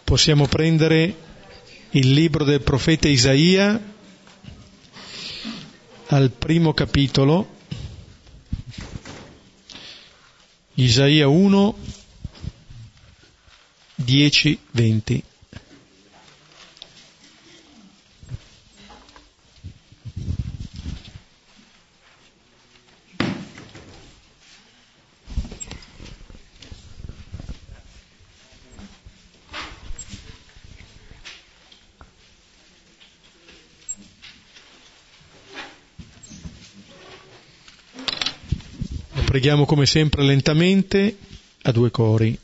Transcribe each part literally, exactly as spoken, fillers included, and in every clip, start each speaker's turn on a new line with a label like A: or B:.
A: Possiamo prendere il libro del profeta Isaia al primo capitolo, Isaia uno, dieci, venti. Preghiamo come sempre lentamente a due cori.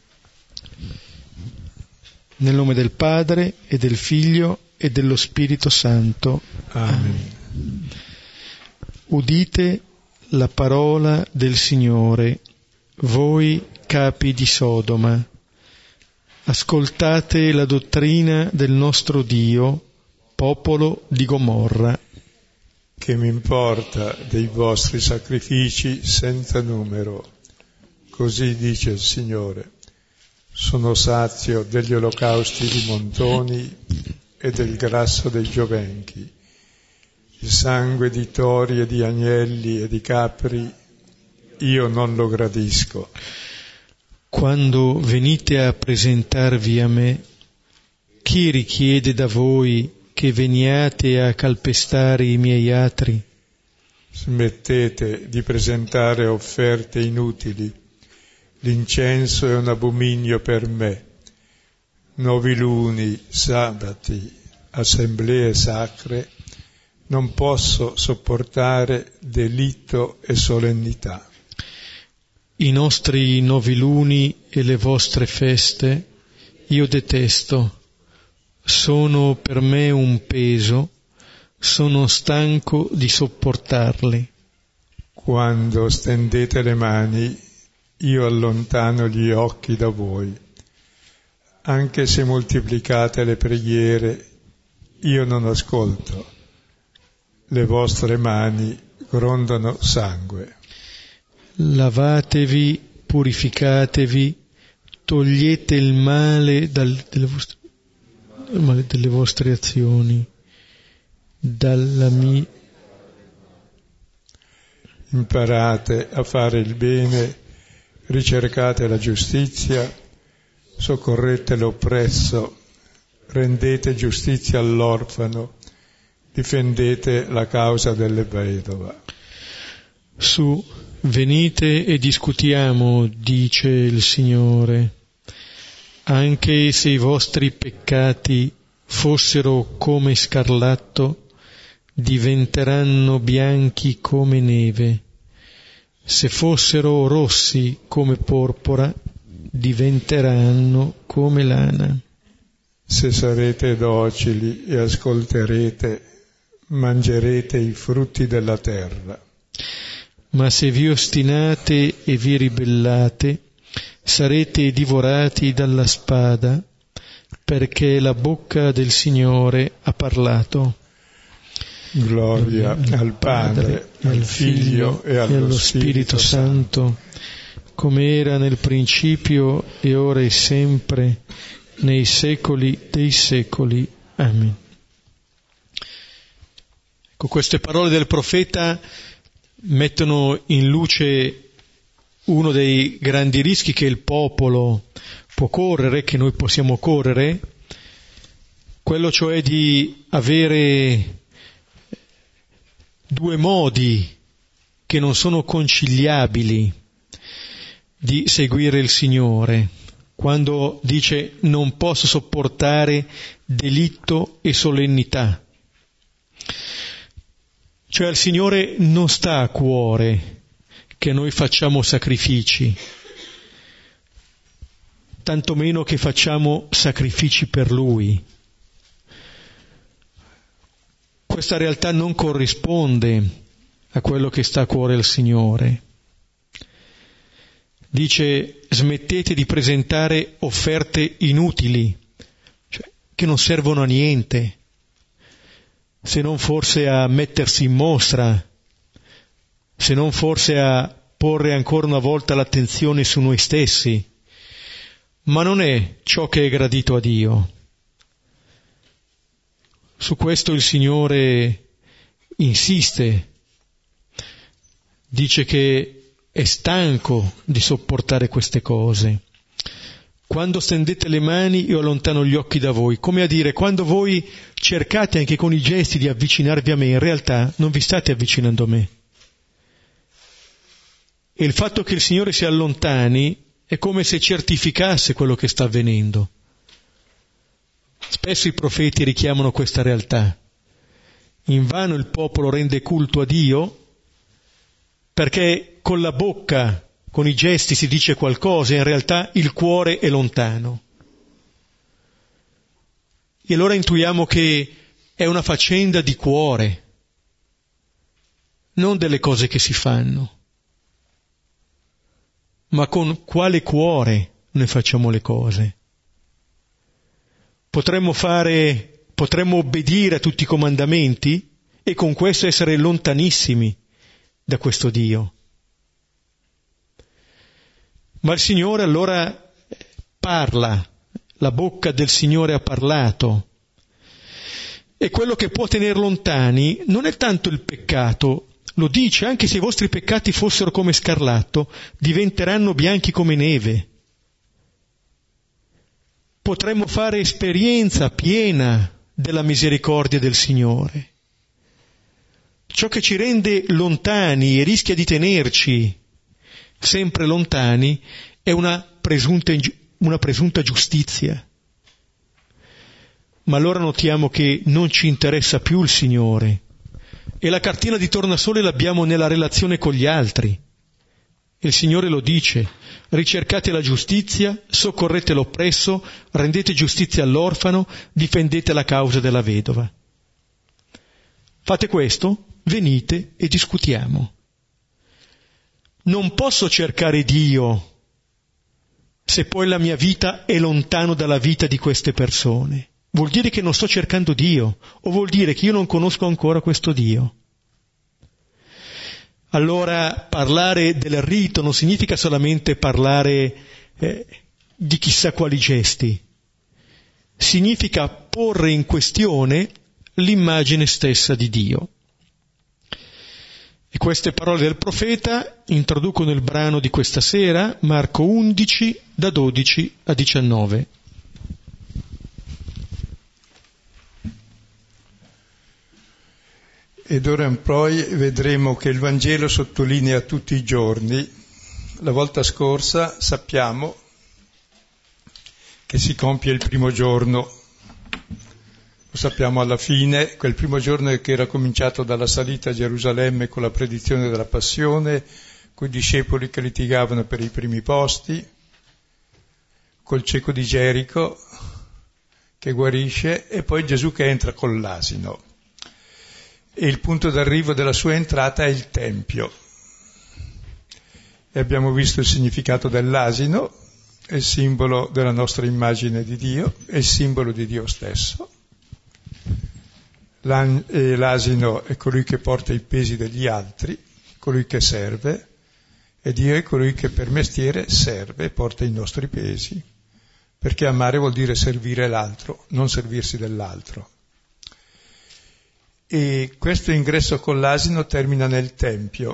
A: Nel nome del Padre e del Figlio e dello Spirito Santo. Amen. Udite la parola del Signore, voi capi di Sodoma. Ascoltate la dottrina del nostro Dio, popolo di Gomorra.
B: Che mi importa dei vostri sacrifici senza numero, così dice il Signore. Sono sazio degli olocausti di montoni e del grasso dei giovenchi. Il sangue di tori e di agnelli e di capri io non lo gradisco.
A: Quando venite a presentarvi a me, chi richiede da voi che veniate a calpestare i miei atri?
B: Smettete di presentare offerte inutili. L'incenso è un abominio per me. Noviluni, sabati, assemblee sacre, non posso sopportare delitto e solennità.
A: I nostri noviluni e le vostre feste io detesto. Sono per me un peso, sono stanco di sopportarli.
B: Quando stendete le mani, io allontano gli occhi da voi. Anche se moltiplicate le preghiere, io non ascolto. Le vostre mani grondano sangue.
A: Lavatevi, purificatevi, togliete il male dal, delle vostre male delle vostre azioni, dalla mia.
B: Imparate a fare il bene, ricercate la giustizia, soccorrete l'oppresso, rendete giustizia all'orfano, difendete la causa delle vedova.
A: Su, venite e discutiamo, dice il Signore. Anche se i vostri peccati fossero come scarlatto, diventeranno bianchi come neve. Se fossero rossi come porpora, diventeranno come lana.
B: Se sarete docili e ascolterete, mangerete i frutti della terra.
A: Ma se vi ostinate e vi ribellate, sarete divorati dalla spada, perché la bocca del Signore ha parlato.
B: Gloria al Padre, al Figlio e allo, e allo Spirito, Spirito Santo,
A: come era nel principio e ora e sempre, nei secoli dei secoli. Amen. Ecco, queste parole del profeta mettono in luce uno dei grandi rischi che il popolo può correre, che noi possiamo correre, quello cioè di avere due modi che non sono conciliabili di seguire il Signore, quando dice non posso sopportare delitto e solennità. Cioè al Signore non sta a cuore che noi facciamo sacrifici, tantomeno che facciamo sacrifici per Lui. Questa realtà non corrisponde a quello che sta a cuore al Signore. Dice: smettete di presentare offerte inutili, cioè che non servono a niente, se non forse a mettersi in mostra, se non forse a porre ancora una volta l'attenzione su noi stessi, ma non è ciò che è gradito a Dio. Su questo il Signore insiste, dice che è stanco di sopportare queste cose. Quando stendete le mani io allontano gli occhi da voi, come a dire, quando voi cercate anche con i gesti di avvicinarvi a me, in realtà non vi state avvicinando a me. E il fatto che il Signore si allontani è come se certificasse quello che sta avvenendo. Spesso i profeti richiamano questa realtà. Invano il popolo rende culto a Dio perché con la bocca, con i gesti si dice qualcosa e in realtà il cuore è lontano. E allora intuiamo che è una faccenda di cuore, non delle cose che si fanno. Ma con quale cuore noi facciamo le cose? Potremmo fare, potremmo obbedire a tutti i comandamenti e con questo essere lontanissimi da questo Dio. Ma il Signore allora parla, la bocca del Signore ha parlato. E quello che può tenere lontani non è tanto il peccato, lo dice, anche se i vostri peccati fossero come scarlatto, diventeranno bianchi come neve. Potremmo fare esperienza piena della misericordia del Signore. Ciò che ci rende lontani e rischia di tenerci sempre lontani è una presunta, una presunta giustizia. Ma allora notiamo che non ci interessa più il Signore. E la cartina di tornasole l'abbiamo nella relazione con gli altri. Il Signore lo dice: ricercate la giustizia, soccorrete l'oppresso, rendete giustizia all'orfano, difendete la causa della vedova. Fate questo, venite e discutiamo. Non posso cercare Dio se poi la mia vita è lontano dalla vita di queste persone. Vuol dire che non sto cercando Dio, o vuol dire che io non conosco ancora questo Dio. Allora parlare del rito non significa solamente parlare eh, di chissà quali gesti, significa porre in questione l'immagine stessa di Dio. E queste parole del profeta introducono il brano di questa sera, Marco undici, da dodici a diciannove.
B: Ed ora in poi vedremo che il Vangelo sottolinea tutti i giorni. La volta scorsa sappiamo che si compie il primo giorno, lo sappiamo alla fine, quel primo giorno che era cominciato dalla salita a Gerusalemme con la predizione della passione, coi discepoli che litigavano per i primi posti, col cieco di Gerico che guarisce e poi Gesù che entra con l'asino. E il punto d'arrivo della sua entrata è il Tempio. E abbiamo visto il significato dell'asino, è il simbolo della nostra immagine di Dio, è il simbolo di Dio stesso. L'an- e l'asino è colui che porta i pesi degli altri, colui che serve, e Dio è colui che per mestiere serve e porta i nostri pesi, perché amare vuol dire servire l'altro, non servirsi dell'altro. E questo ingresso con l'asino termina nel Tempio.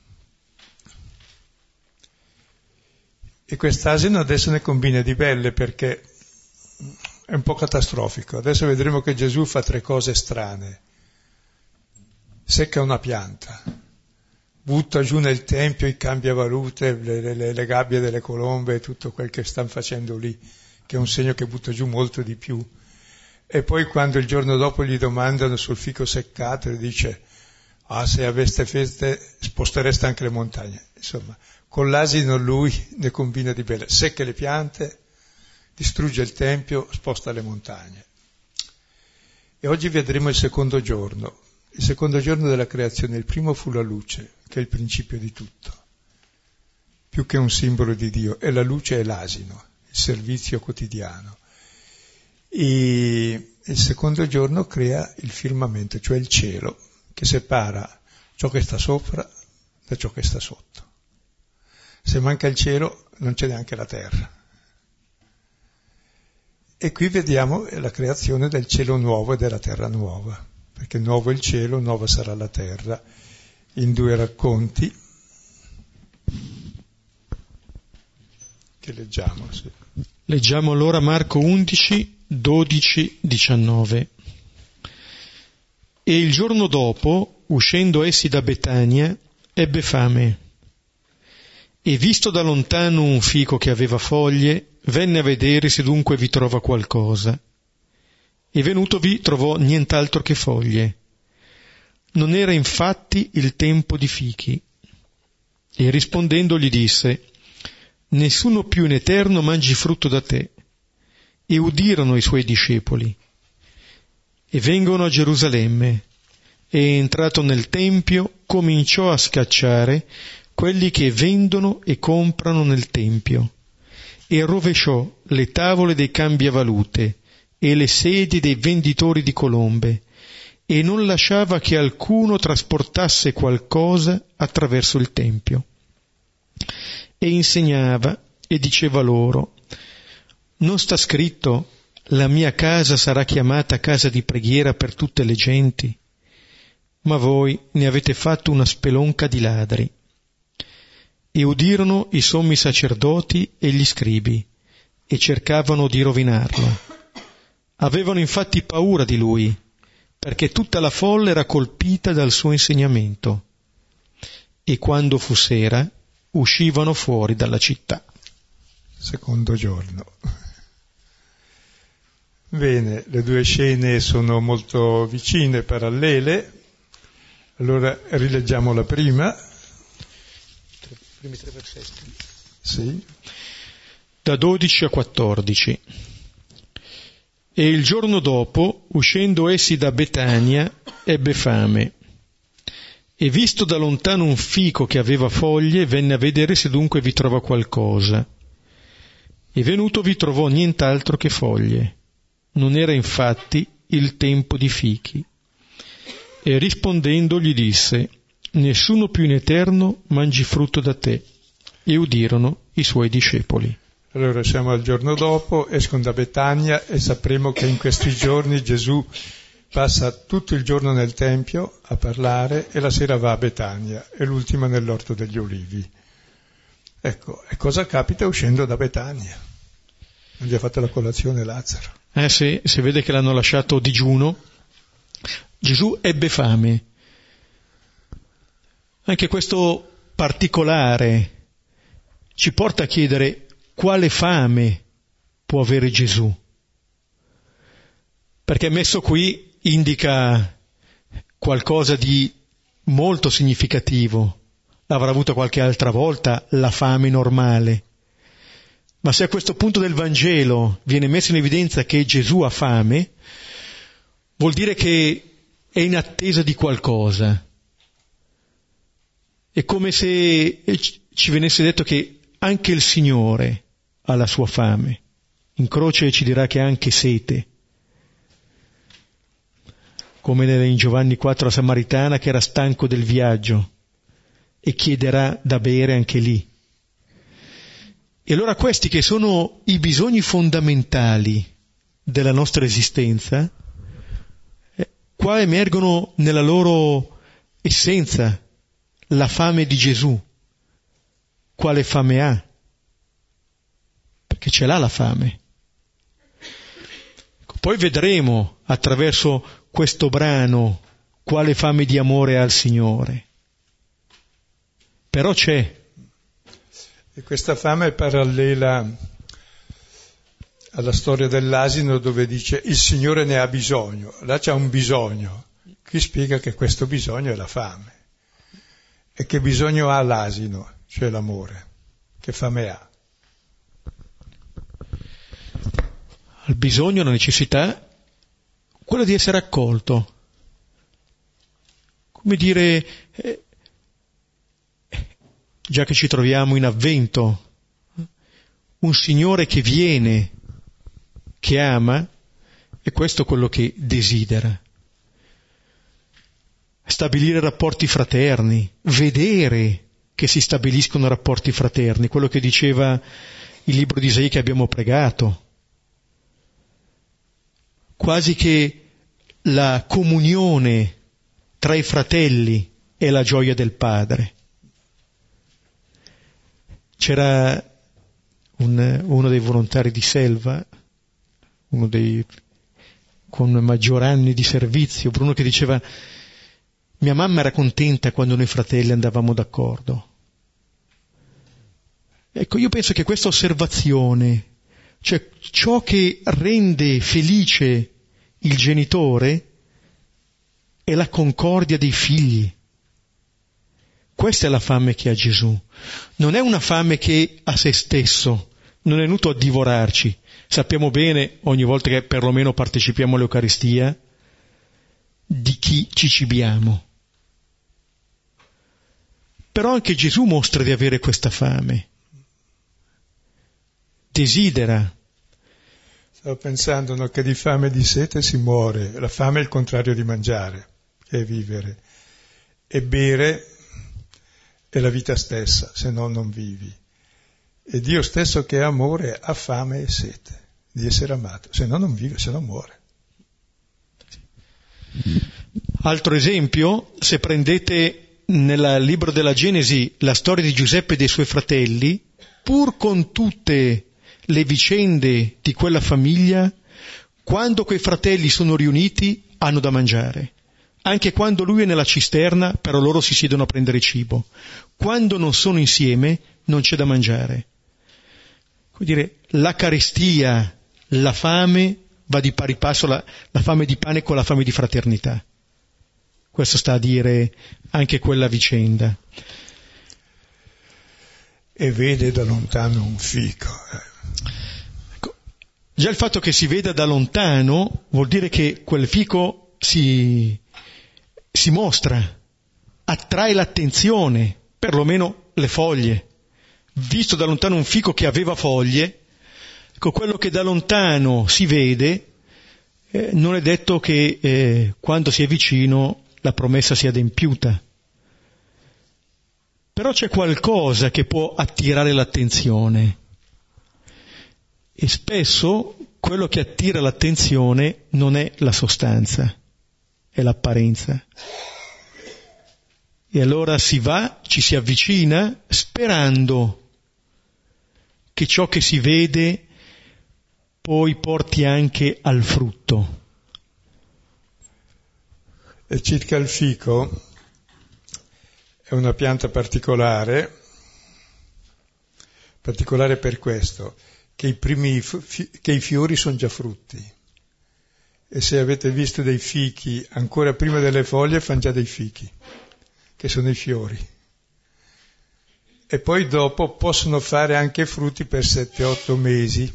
B: E quest'asino adesso ne combina di belle perché è un po' catastrofico. Adesso vedremo che Gesù fa tre cose strane. Secca una pianta, butta giù nel Tempio i cambiavalute, le, le, le gabbie delle colombe e tutto quel che stanno facendo lì, che è un segno che butta giù molto di più. E poi quando il giorno dopo gli domandano sul fico seccato, gli dice: ah, se aveste feste spostereste anche le montagne. Insomma, con l'asino lui ne combina di belle. Secca le piante, distrugge il Tempio, sposta le montagne. E oggi vedremo il secondo giorno, il secondo giorno della creazione. Il primo fu la luce, che è il principio di tutto, più che un simbolo di Dio. E la luce è l'asino, il servizio quotidiano. E il secondo giorno crea il firmamento, cioè il cielo, che separa ciò che sta sopra da ciò che sta sotto. Se manca il cielo non c'è neanche la terra. E qui vediamo la creazione del cielo nuovo e della terra nuova, perché nuovo è il cielo, nuova sarà la terra, in due racconti che leggiamo. Sì.
A: Leggiamo allora Marco undici, dodici, diciannove. E il giorno dopo, uscendo essi da Betania, ebbe fame. E visto da lontano un fico che aveva foglie, venne a vedere se dunque vi trova qualcosa. E venutovi trovò nient'altro che foglie. Non era infatti il tempo di fichi. E rispondendo gli disse: nessuno più in eterno mangi frutto da te. E udirono i suoi discepoli. E vengono a Gerusalemme, e entrato nel tempio cominciò a scacciare quelli che vendono e comprano nel tempio, e rovesciò le tavole dei cambiavalute e le sedie dei venditori di colombe, e non lasciava che alcuno trasportasse qualcosa attraverso il tempio. E insegnava e diceva loro: non sta scritto: la mia casa sarà chiamata casa di preghiera per tutte le genti? Ma voi ne avete fatto una spelonca di ladri. E udirono i sommi sacerdoti e gli scribi, e cercavano di rovinarlo. Avevano infatti paura di lui, perché tutta la folla era colpita dal suo insegnamento. E quando fu sera, uscivano fuori dalla città.
B: Secondo giorno. Bene, le due scene sono molto vicine, parallele. Allora rileggiamo la prima.
A: I primi tre versetti.
B: Sì.
A: Da dodici a quattordici. E il giorno dopo, uscendo essi da Betania, ebbe fame. E visto da lontano un fico che aveva foglie, venne a vedere se dunque vi trova qualcosa. E venuto vi trovò nient'altro che foglie. Non era infatti il tempo di fichi. E rispondendo gli disse: nessuno più in eterno mangi frutto da te. E udirono i suoi discepoli.
B: Allora siamo al giorno dopo, escono da Betania e sapremo che in questi giorni Gesù passa tutto il giorno nel Tempio a parlare e la sera va a Betania e l'ultima nell'Orto degli Ulivi. Ecco, e cosa capita uscendo da Betania? Non gli ha fatto la colazione Lazzaro.
A: Eh sì, si vede che l'hanno lasciato digiuno. Gesù ebbe fame. Anche questo particolare ci porta a chiedere quale fame può avere Gesù. Perché messo qui indica qualcosa di molto significativo. L'avrà avuta qualche altra volta la fame normale. Ma se a questo punto del Vangelo viene messo in evidenza che Gesù ha fame, vuol dire che è in attesa di qualcosa. È come se ci venisse detto che anche il Signore ha la sua fame. In croce ci dirà che ha anche sete. Come in Giovanni quattro la Samaritana che era stanco del viaggio e chiederà da bere anche lì. E allora questi che sono i bisogni fondamentali della nostra esistenza, eh, qua emergono nella loro essenza la fame di Gesù. Quale fame ha? Perché ce l'ha la fame. Poi vedremo attraverso questo brano quale fame di amore ha il Signore. Però c'è.
B: E questa fame è parallela alla storia dell'asino dove dice il Signore ne ha bisogno. Là c'è un bisogno. Qui spiega che questo bisogno è la fame. E che bisogno ha l'asino, cioè l'amore. Che fame ha?
A: Il bisogno, la necessità, quella di essere accolto. Come dire, eh, già che ci troviamo in avvento, un Signore che viene, che ama, e questo è quello che desidera. Stabilire rapporti fraterni, vedere che si stabiliscono rapporti fraterni, quello che diceva il libro di Isaia che abbiamo pregato. quasi che la comunione tra i fratelli è la gioia del Padre. C'era un, uno dei volontari di Selva, uno dei con maggior anni di servizio, Bruno, che diceva: mia mamma era contenta quando noi fratelli andavamo d'accordo. Ecco, io penso che questa osservazione, cioè ciò che rende felice il genitore, è la concordia dei figli. Questa è la fame che ha Gesù. Non è una fame che ha se stesso, non è venuto a divorarci. Sappiamo bene, ogni volta che perlomeno partecipiamo all'Eucaristia, di chi ci cibiamo. Però anche Gesù mostra di avere questa fame. Desidera.
B: Stavo pensando, no, che di fame e di sete si muore. La fame è il contrario di mangiare, che è vivere. E bere è la vita stessa, se no non vivi. E Dio stesso, che è amore, ha fame e sete di essere amato, se no non vive, se no muore.
A: Altro esempio, se prendete nel libro della Genesi la storia di Giuseppe e dei suoi fratelli, pur con tutte le vicende di quella famiglia, quando quei fratelli sono riuniti hanno da mangiare. Anche quando lui è nella cisterna, però loro si siedono a prendere cibo. Quando non sono insieme, non c'è da mangiare. Vuol dire, la carestia, la fame, va di pari passo la, la fame di pane con la fame di fraternità. Questo sta a dire anche quella vicenda.
B: E vede da lontano un fico.
A: Ecco, già il fatto che si veda da lontano vuol dire che quel fico si, si mostra, attrae l'attenzione, perlomeno le foglie. Visto da lontano un fico che aveva foglie, ecco, quello che da lontano si vede, eh, non è detto che eh, quando si è vicino la promessa sia adempiuta. Però c'è qualcosa che può attirare l'attenzione. E spesso quello che attira l'attenzione non è la sostanza, è l'apparenza. E allora si va, ci si avvicina, sperando che ciò che si vede poi porti anche al frutto.
B: E circa il fico, è una pianta particolare, particolare per questo, che i primi fi- che i fiori sono già frutti. E se avete visto dei fichi, ancora prima delle foglie fanno già dei fichi, che sono i fiori. E poi dopo possono fare anche frutti per sette otto mesi.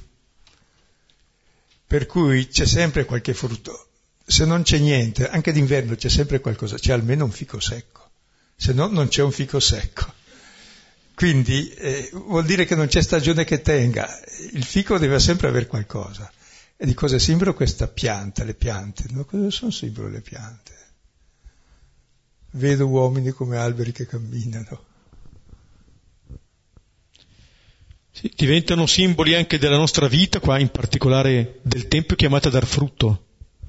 B: Per cui c'è sempre qualche frutto. Se non c'è niente, anche d'inverno c'è sempre qualcosa, c'è almeno un fico secco. Se no non c'è un fico secco. Quindi eh, vuol dire che non c'è stagione che tenga. Il fico deve sempre avere qualcosa. E di cosa è simbolo questa pianta, le piante? No, cosa sono simbolo le piante? Vedo uomini come alberi che camminano.
A: Sì, diventano simboli anche della nostra vita, qua in particolare del Tempio chiamato a dar frutto.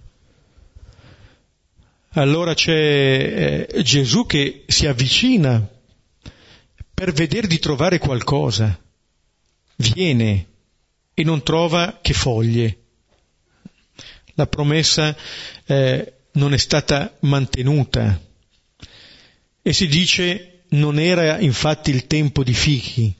A: Allora c'è eh, Gesù che si avvicina per vedere di trovare qualcosa. Viene e non trova che foglie. La promessa eh, non è stata mantenuta. E si dice non era infatti il tempo di fichi.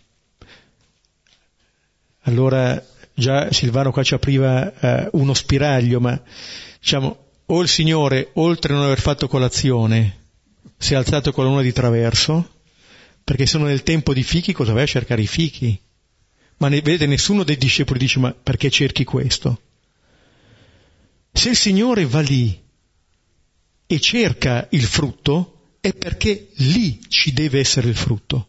A: Allora già Silvano qua ci apriva eh, uno spiraglio, ma diciamo, o il Signore, oltre a non aver fatto colazione, si è alzato con la luna di traverso, perché sono nel tempo di fichi, cosa vai a cercare i fichi? Ma ne, vedete, nessuno dei discepoli dice, ma perché cerchi questo? Se il Signore va lì e cerca il frutto, è perché lì ci deve essere il frutto.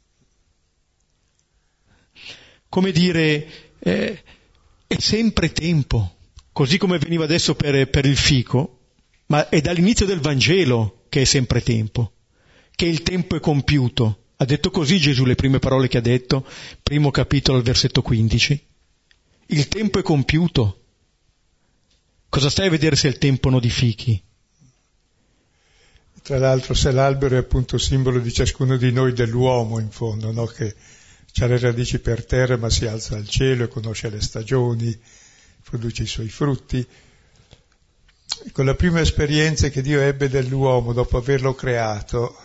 A: Come dire, eh, è sempre tempo. Così come veniva adesso per, per il fico, ma è dall'inizio del Vangelo che è sempre tempo, che il tempo è compiuto. Ha detto così Gesù le prime parole che ha detto, primo capitolo al versetto quindici. Il tempo è compiuto. Cosa stai a vedere se il tempo nodifichi?
B: Tra l'altro, se l'albero è appunto simbolo di ciascuno di noi, dell'uomo in fondo, no? Che ha le radici per terra ma si alza al cielo e conosce le stagioni, produce i suoi frutti. Ecco, la prima esperienza che Dio ebbe dell'uomo dopo averlo creato,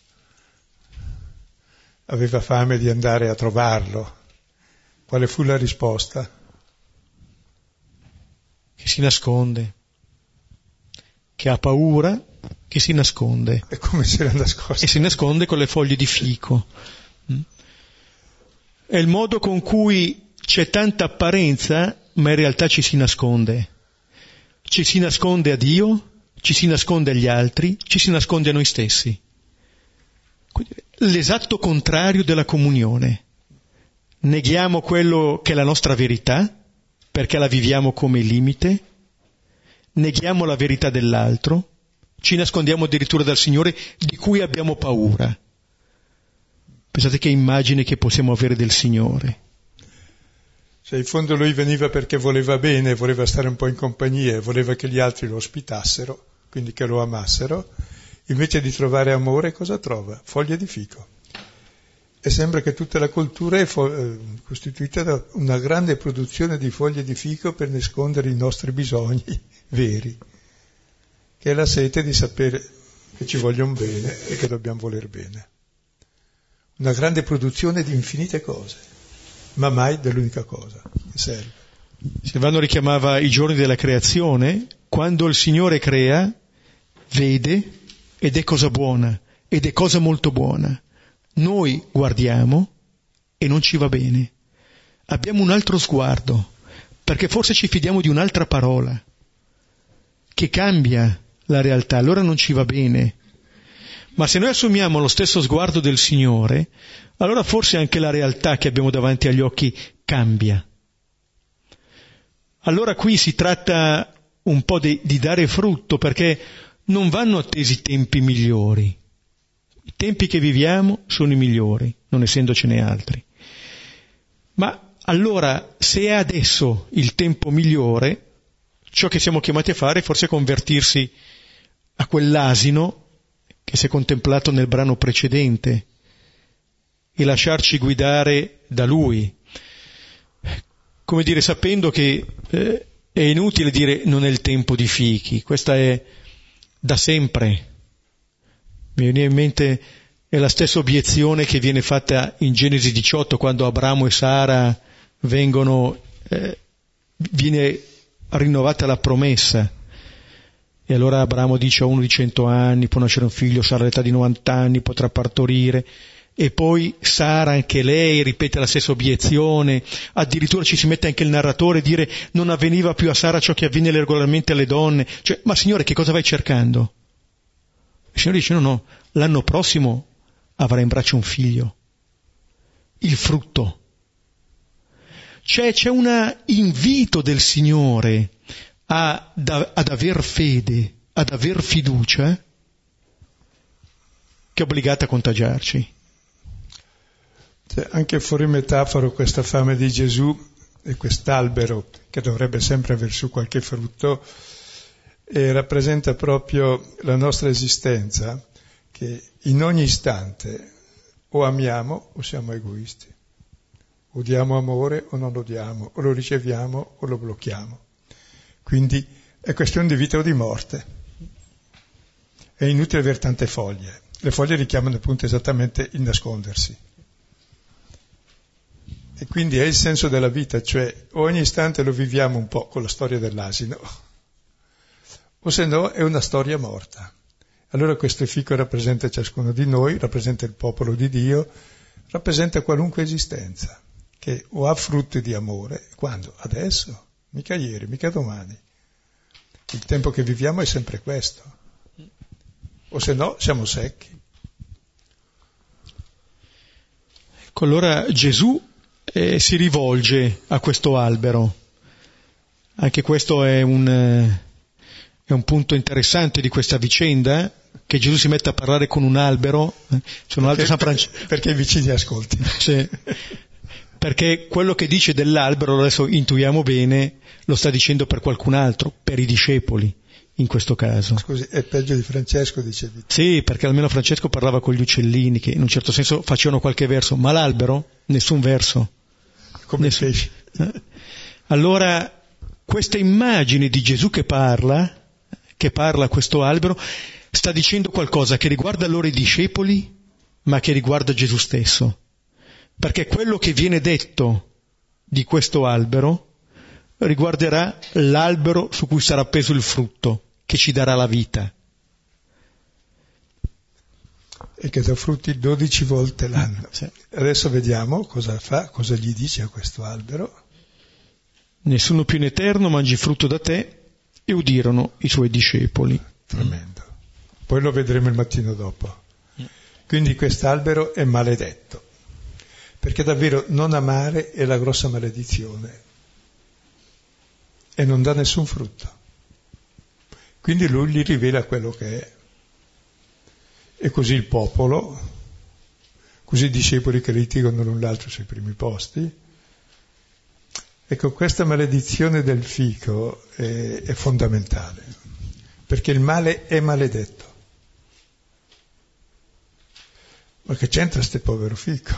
B: aveva fame di andare a trovarlo. Quale fu la risposta?
A: Che si nasconde, che ha paura, che si nasconde.
B: E come si era nascosto?
A: E si nasconde con le foglie di fico. È il modo con cui c'è tanta apparenza, ma in realtà ci si nasconde. Ci si nasconde a Dio, ci si nasconde agli altri, ci si nasconde a noi stessi. L'esatto contrario della comunione. Neghiamo quello che è la nostra verità, perché la viviamo come limite, neghiamo la verità dell'altro, ci nascondiamo addirittura dal Signore di cui abbiamo paura. Pensate che immagine che possiamo avere del Signore.
B: Cioè, in fondo lui veniva perché voleva bene, voleva stare un po' in compagnia, voleva che gli altri lo ospitassero, quindi che lo amassero. Invece di trovare amore, cosa trova? Foglie di fico. E sembra che tutta la cultura è fo- eh, costituita da una grande produzione di foglie di fico per nascondere i nostri bisogni veri, che è la sete di sapere che ci vogliono bene e che dobbiamo voler bene. Una grande produzione di infinite cose, ma mai dell'unica cosa che serve.
A: Silvano richiamava i giorni della creazione, quando il Signore crea, vede ed è cosa buona, ed è cosa molto buona. Noi guardiamo e non ci va bene. Abbiamo un altro sguardo, perché forse ci fidiamo di un'altra parola, che cambia la realtà, allora non ci va bene. Ma se noi assumiamo lo stesso sguardo del Signore, allora forse anche la realtà che abbiamo davanti agli occhi cambia. Allora qui si tratta un po' di, di dare frutto, perché non vanno attesi tempi migliori. I tempi che viviamo sono i migliori, non essendocene altri. Ma allora, se è adesso il tempo migliore, ciò che siamo chiamati a fare è forse convertirsi a quell'asino che si è contemplato nel brano precedente e lasciarci guidare da Lui. Come dire, sapendo che eh, è inutile dire non è il tempo di fichi, questa è da sempre. Mi viene in mente è la stessa obiezione che viene fatta in Genesi diciotto quando Abramo e Sara vengono, eh, viene rinnovata la promessa. E allora Abramo dice a uno di cento anni può nascere un figlio, Sara all'età di novanta anni potrà partorire. E poi Sara, anche lei, ripete la stessa obiezione, addirittura ci si mette anche il narratore a dire non avveniva più a Sara ciò che avviene regolarmente alle donne. Cioè, ma Signore, che cosa vai cercando? Il Signore dice no, no, l'anno prossimo avrai in braccio un figlio, il frutto. C'è, c'è un invito del Signore a, da, ad aver fede, ad aver fiducia, che è obbligata a contagiarci.
B: Cioè, anche fuori metafora questa fame di Gesù e quest'albero che dovrebbe sempre aver su qualche frutto e rappresenta proprio la nostra esistenza, che in ogni istante o amiamo o siamo egoisti, o diamo amore o non lo diamo, o lo riceviamo o lo blocchiamo. Quindi è questione di vita o di morte. È inutile avere tante foglie. Le foglie richiamano appunto esattamente il nascondersi. E quindi è il senso della vita, cioè ogni istante lo viviamo un po' con la storia dell'asino, o se no è una storia morta. Allora questo fico rappresenta ciascuno di noi, rappresenta il popolo di Dio, rappresenta qualunque esistenza, che o ha frutti di amore, quando? Adesso, mica ieri, mica domani. Il tempo che viviamo è sempre questo, o se no siamo secchi.
A: Ecco, allora Gesù eh, si rivolge a questo albero. Anche questo è un, eh, è un punto interessante di questa vicenda, che Gesù si mette a parlare con un albero. C'è un altro San Francesco.
B: Perché i vicini ascoltino.
A: Sì. perché quello che dice dell'albero, adesso intuiamo bene, lo sta dicendo per qualcun altro, per i discepoli in questo caso.
B: Scusi, è peggio di Francesco, dicevi?
A: Sì, perché almeno Francesco parlava con gli uccellini che in un certo senso facevano qualche verso, ma l'albero nessun verso.
B: Come
A: nessun...
B: pesci.
A: Allora questa immagine di Gesù che parla, che parla a questo albero, sta dicendo qualcosa che riguarda loro i discepoli, ma che riguarda Gesù stesso. Perché quello che viene detto di questo albero riguarderà l'albero su cui sarà appeso il frutto, che ci darà la vita.
B: E che dà frutti dodici volte l'anno. Sì. Adesso vediamo cosa fa, cosa gli dice a questo albero.
A: Nessuno più in eterno mangi frutto da te, e udirono i suoi discepoli.
B: Tremendo. Poi lo vedremo il mattino dopo. Quindi quest'albero è maledetto, perché davvero non amare è la grossa maledizione e non dà nessun frutto. Quindi lui gli rivela quello che è. E così il popolo, così i discepoli che litigano l'un l'altro sui primi posti. Ecco, questa maledizione del fico è, è fondamentale, perché il male è maledetto. Ma che c'entra ste povero fico?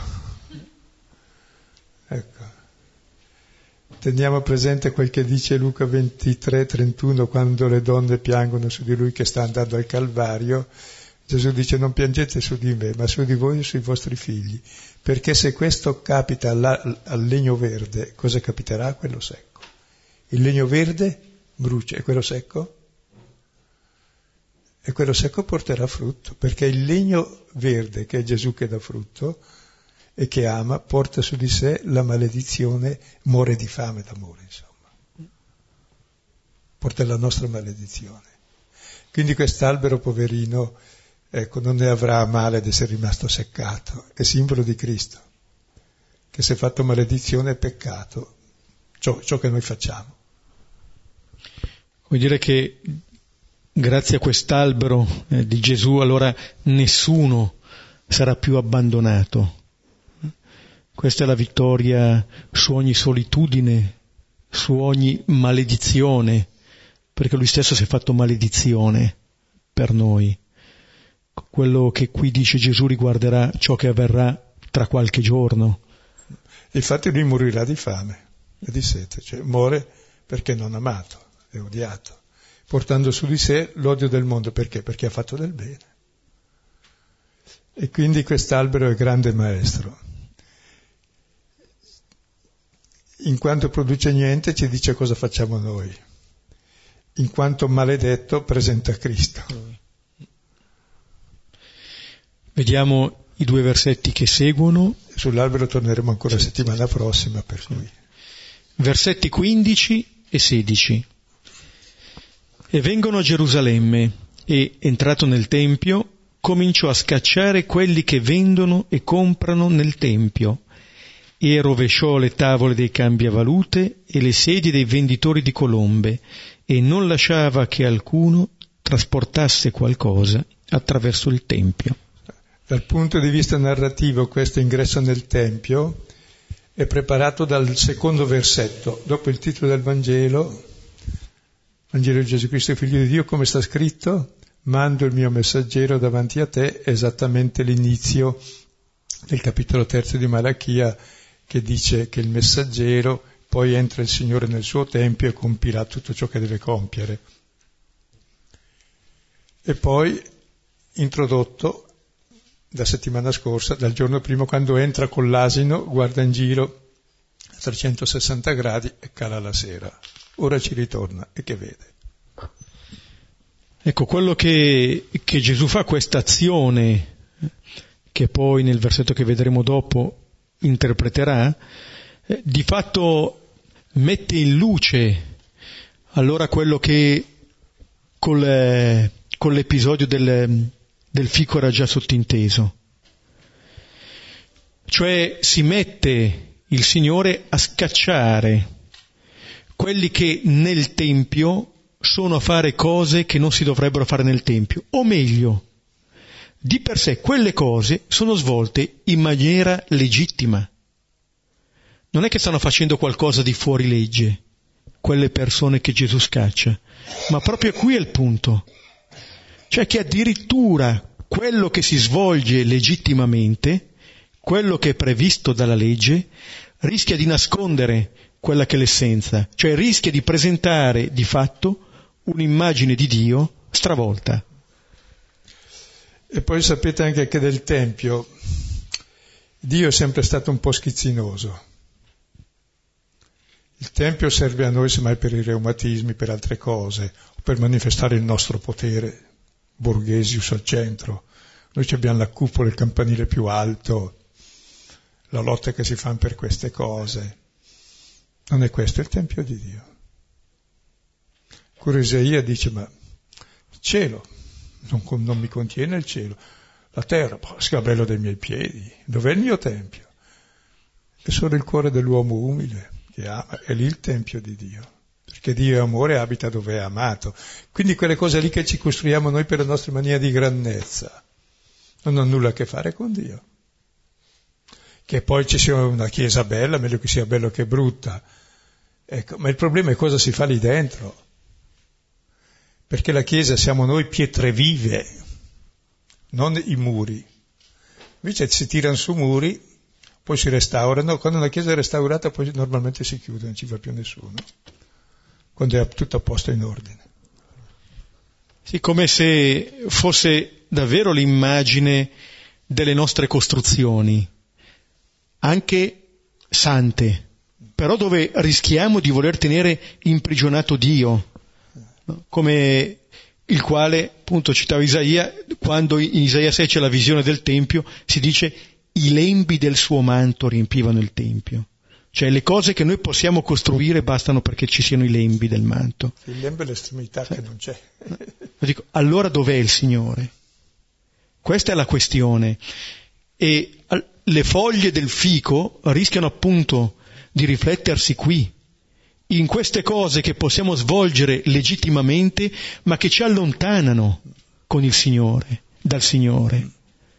B: Ecco. Teniamo presente quel che dice Luca ventitré trentuno, quando le donne piangono su di lui che sta andando al Calvario. Gesù dice: non piangete su di me, ma su di voi e sui vostri figli, perché se questo capita alla, al legno verde, cosa capiterà a quello secco? Il legno verde brucia, e quello secco? E quello secco porterà frutto, perché il legno verde, che è Gesù che dà frutto e che ama, porta su di sé la maledizione, muore di fame d'amore, insomma. Porta la nostra maledizione. Quindi quest'albero poverino, ecco, non ne avrà male di essere rimasto seccato, è simbolo di Cristo, che si è fatto maledizione e peccato, ciò, ciò che noi facciamo.
A: Vuol dire che grazie a quest'albero eh, di Gesù allora nessuno sarà più abbandonato. Questa è la vittoria su ogni solitudine, su ogni maledizione, perché lui stesso si è fatto maledizione per noi. Quello che qui dice Gesù riguarderà ciò che avverrà tra qualche giorno.
B: Infatti lui morirà di fame e di sete, cioè muore perché non amato, è odiato, portando su di sé l'odio del mondo. Perché? Perché ha fatto del bene. E quindi quest'albero è grande maestro. In quanto produce niente, ci dice cosa facciamo noi. In quanto maledetto, presenta Cristo.
A: Vediamo i due versetti che seguono.
B: Sull'albero torneremo ancora la
A: sì,
B: settimana
A: sì,
B: prossima, per
A: sì.
B: cui.
A: Versetti quindici e sedici. E vengono a Gerusalemme, e, entrato nel Tempio, cominciò a scacciare quelli che vendono e comprano nel Tempio, e rovesciò le tavole dei cambiavalute e le sedie dei venditori di colombe, e non lasciava che alcuno trasportasse qualcosa attraverso il Tempio.
B: Dal punto di vista narrativo, questo ingresso nel Tempio è preparato dal secondo versetto, dopo il titolo del Vangelo, Vangelo di Gesù Cristo, Figlio di Dio, come sta scritto: mando il mio messaggero davanti a te, esattamente l'inizio del capitolo terzo di Malachia, che dice che il messaggero, poi entra il Signore nel suo Tempio e compirà tutto ciò che deve compiere. E poi, introdotto la settimana scorsa, dal giorno primo, quando entra con l'asino, guarda in giro a trecentosessanta gradi e cala la sera. Ora ci ritorna e che vede?
A: Ecco, quello che, che Gesù fa, questa azione, che poi nel versetto che vedremo dopo interpreterà, eh, di fatto mette in luce allora quello che col, eh, con l'episodio del, del fico era già sottinteso. Cioè si mette il Signore a scacciare quelli che nel Tempio sono a fare cose che non si dovrebbero fare nel Tempio, o meglio, di per sé quelle cose sono svolte in maniera legittima, non è che stanno facendo qualcosa di fuori legge, quelle persone che Gesù scaccia, ma proprio qui è il punto. Cioè che addirittura quello che si svolge legittimamente, quello che è previsto dalla legge, rischia di nascondere quella che è l'essenza, cioè rischia di presentare di fatto un'immagine di Dio stravolta.
B: E poi sapete anche che del Tempio Dio è sempre stato un po' schizzinoso. Il Tempio serve a noi semmai per i reumatismi, per altre cose, o per manifestare il nostro potere, Borghesius al centro. Noi abbiamo la cupola, il campanile più alto, la lotta che si fa per queste cose. Non è questo il Tempio di Dio. Pure Isaia dice, ma il cielo non, non mi contiene il cielo, la terra, oh, sgabello dei miei piedi, dov'è il mio Tempio? È solo il cuore dell'uomo umile che ama, è lì il Tempio di Dio, perché Dio è amore, abita dove è amato. Quindi quelle cose lì che ci costruiamo noi per la nostra mania di grandezza non hanno nulla a che fare con Dio. Che poi ci sia una chiesa bella, meglio che sia bella che brutta, ecco, ma il problema è cosa si fa lì dentro, perché la chiesa siamo noi pietre vive, non i muri. Invece si tirano su muri, poi si restaurano, quando una chiesa è restaurata poi normalmente si chiude, non ci va più nessuno, quando è tutto a posto in ordine.
A: Sì, come se fosse davvero l'immagine delle nostre costruzioni, anche sante, però dove rischiamo di voler tenere imprigionato Dio, no? Come il quale, appunto, citava Isaia, quando in Isaia sei c'è la visione del Tempio, si dice i lembi del suo manto riempivano il Tempio. Cioè le cose che noi possiamo costruire bastano perché ci siano i lembi del manto.
B: Il lembo è l'estremità sì. Che non c'è.
A: Dico, allora dov'è il Signore? Questa è la questione. E le foglie del fico rischiano appunto di riflettersi qui, in queste cose che possiamo svolgere legittimamente, ma che ci allontanano con il Signore, dal Signore.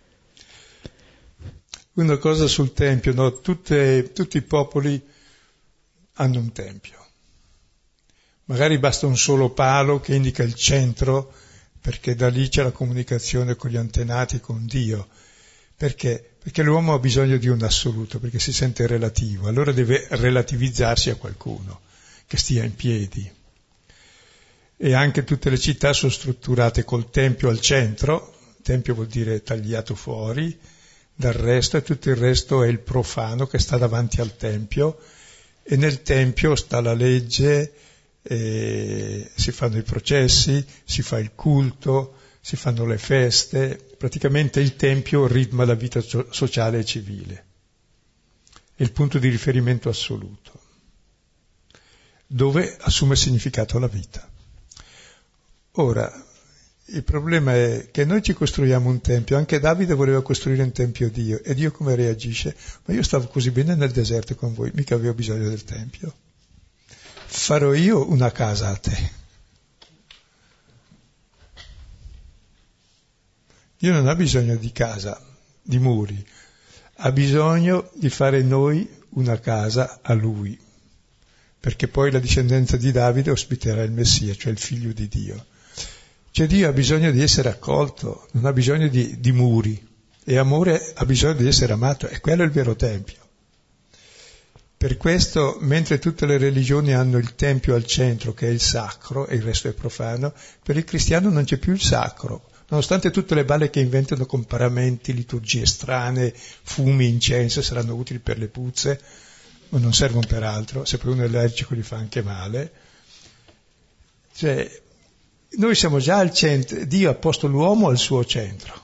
B: Una cosa sul Tempio, no? Tutte, tutti i popoli hanno un Tempio. Magari basta un solo palo che indica il centro, perché da lì c'è la comunicazione con gli antenati, con Dio. Perché? Perché l'uomo ha bisogno di un assoluto, perché si sente relativo, allora deve relativizzarsi a qualcuno che stia in piedi. E anche tutte le città sono strutturate col Tempio al centro, Tempio vuol dire tagliato fuori dal resto, e tutto il resto è il profano che sta davanti al Tempio, e nel Tempio sta la legge, e si fanno i processi, si fa il culto, si fanno le feste, praticamente il Tempio ritma la vita sociale e civile, è il punto di riferimento assoluto, dove assume significato la vita. Ora, il problema è che noi ci costruiamo un tempio, anche Davide voleva costruire un tempio a Dio, e Dio come reagisce? Ma io stavo così bene nel deserto con voi, mica avevo bisogno del tempio. Farò io una casa a te. Dio non ha bisogno di casa, di muri, ha bisogno di fare noi una casa a Lui, perché poi la discendenza di Davide ospiterà il Messia, cioè il figlio di Dio. Cioè Dio ha bisogno di essere accolto, non ha bisogno di, di muri, e amore ha bisogno di essere amato, e quello è il vero Tempio. Per questo, mentre tutte le religioni hanno il Tempio al centro, che è il sacro, e il resto è profano, per il cristiano non c'è più il sacro, nonostante tutte le balle che inventano con paramenti, liturgie strane, fumi, incenso, saranno utili per le puzze, ma non servono per altro, se poi uno è allergico gli fa anche male. Cioè, noi siamo già al centro, Dio ha posto l'uomo al suo centro,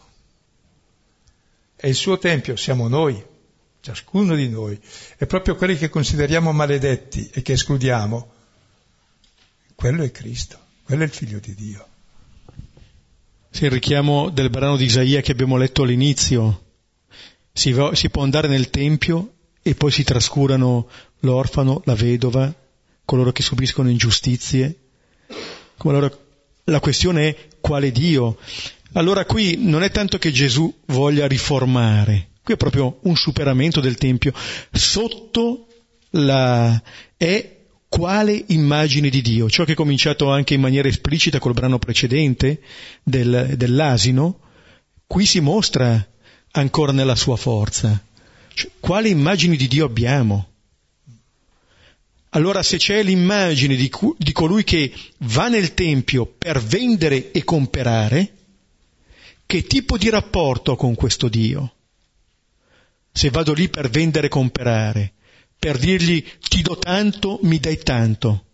B: e il suo Tempio siamo noi, ciascuno di noi, e proprio quelli che consideriamo maledetti e che escludiamo, quello è Cristo, quello è il Figlio di Dio.
A: Sì, il richiamo del brano di Isaia che abbiamo letto all'inizio, si, va, si può andare nel Tempio e poi si trascurano l'orfano, la vedova, coloro che subiscono ingiustizie. Come allora, la questione è quale Dio? Allora qui non è tanto che Gesù voglia riformare, qui è proprio un superamento del Tempio, sotto la, è quale immagine di Dio. Ciò che è cominciato anche in maniera esplicita col brano precedente del, dell'asino, qui si mostra ancora nella sua forza. Cioè, quale immagine di Dio abbiamo? Allora, se c'è l'immagine di, cu- di colui che va nel tempio per vendere e comperare, che tipo di rapporto ho con questo Dio? Se vado lì per vendere e comperare, per dirgli ti do tanto, mi dai tanto.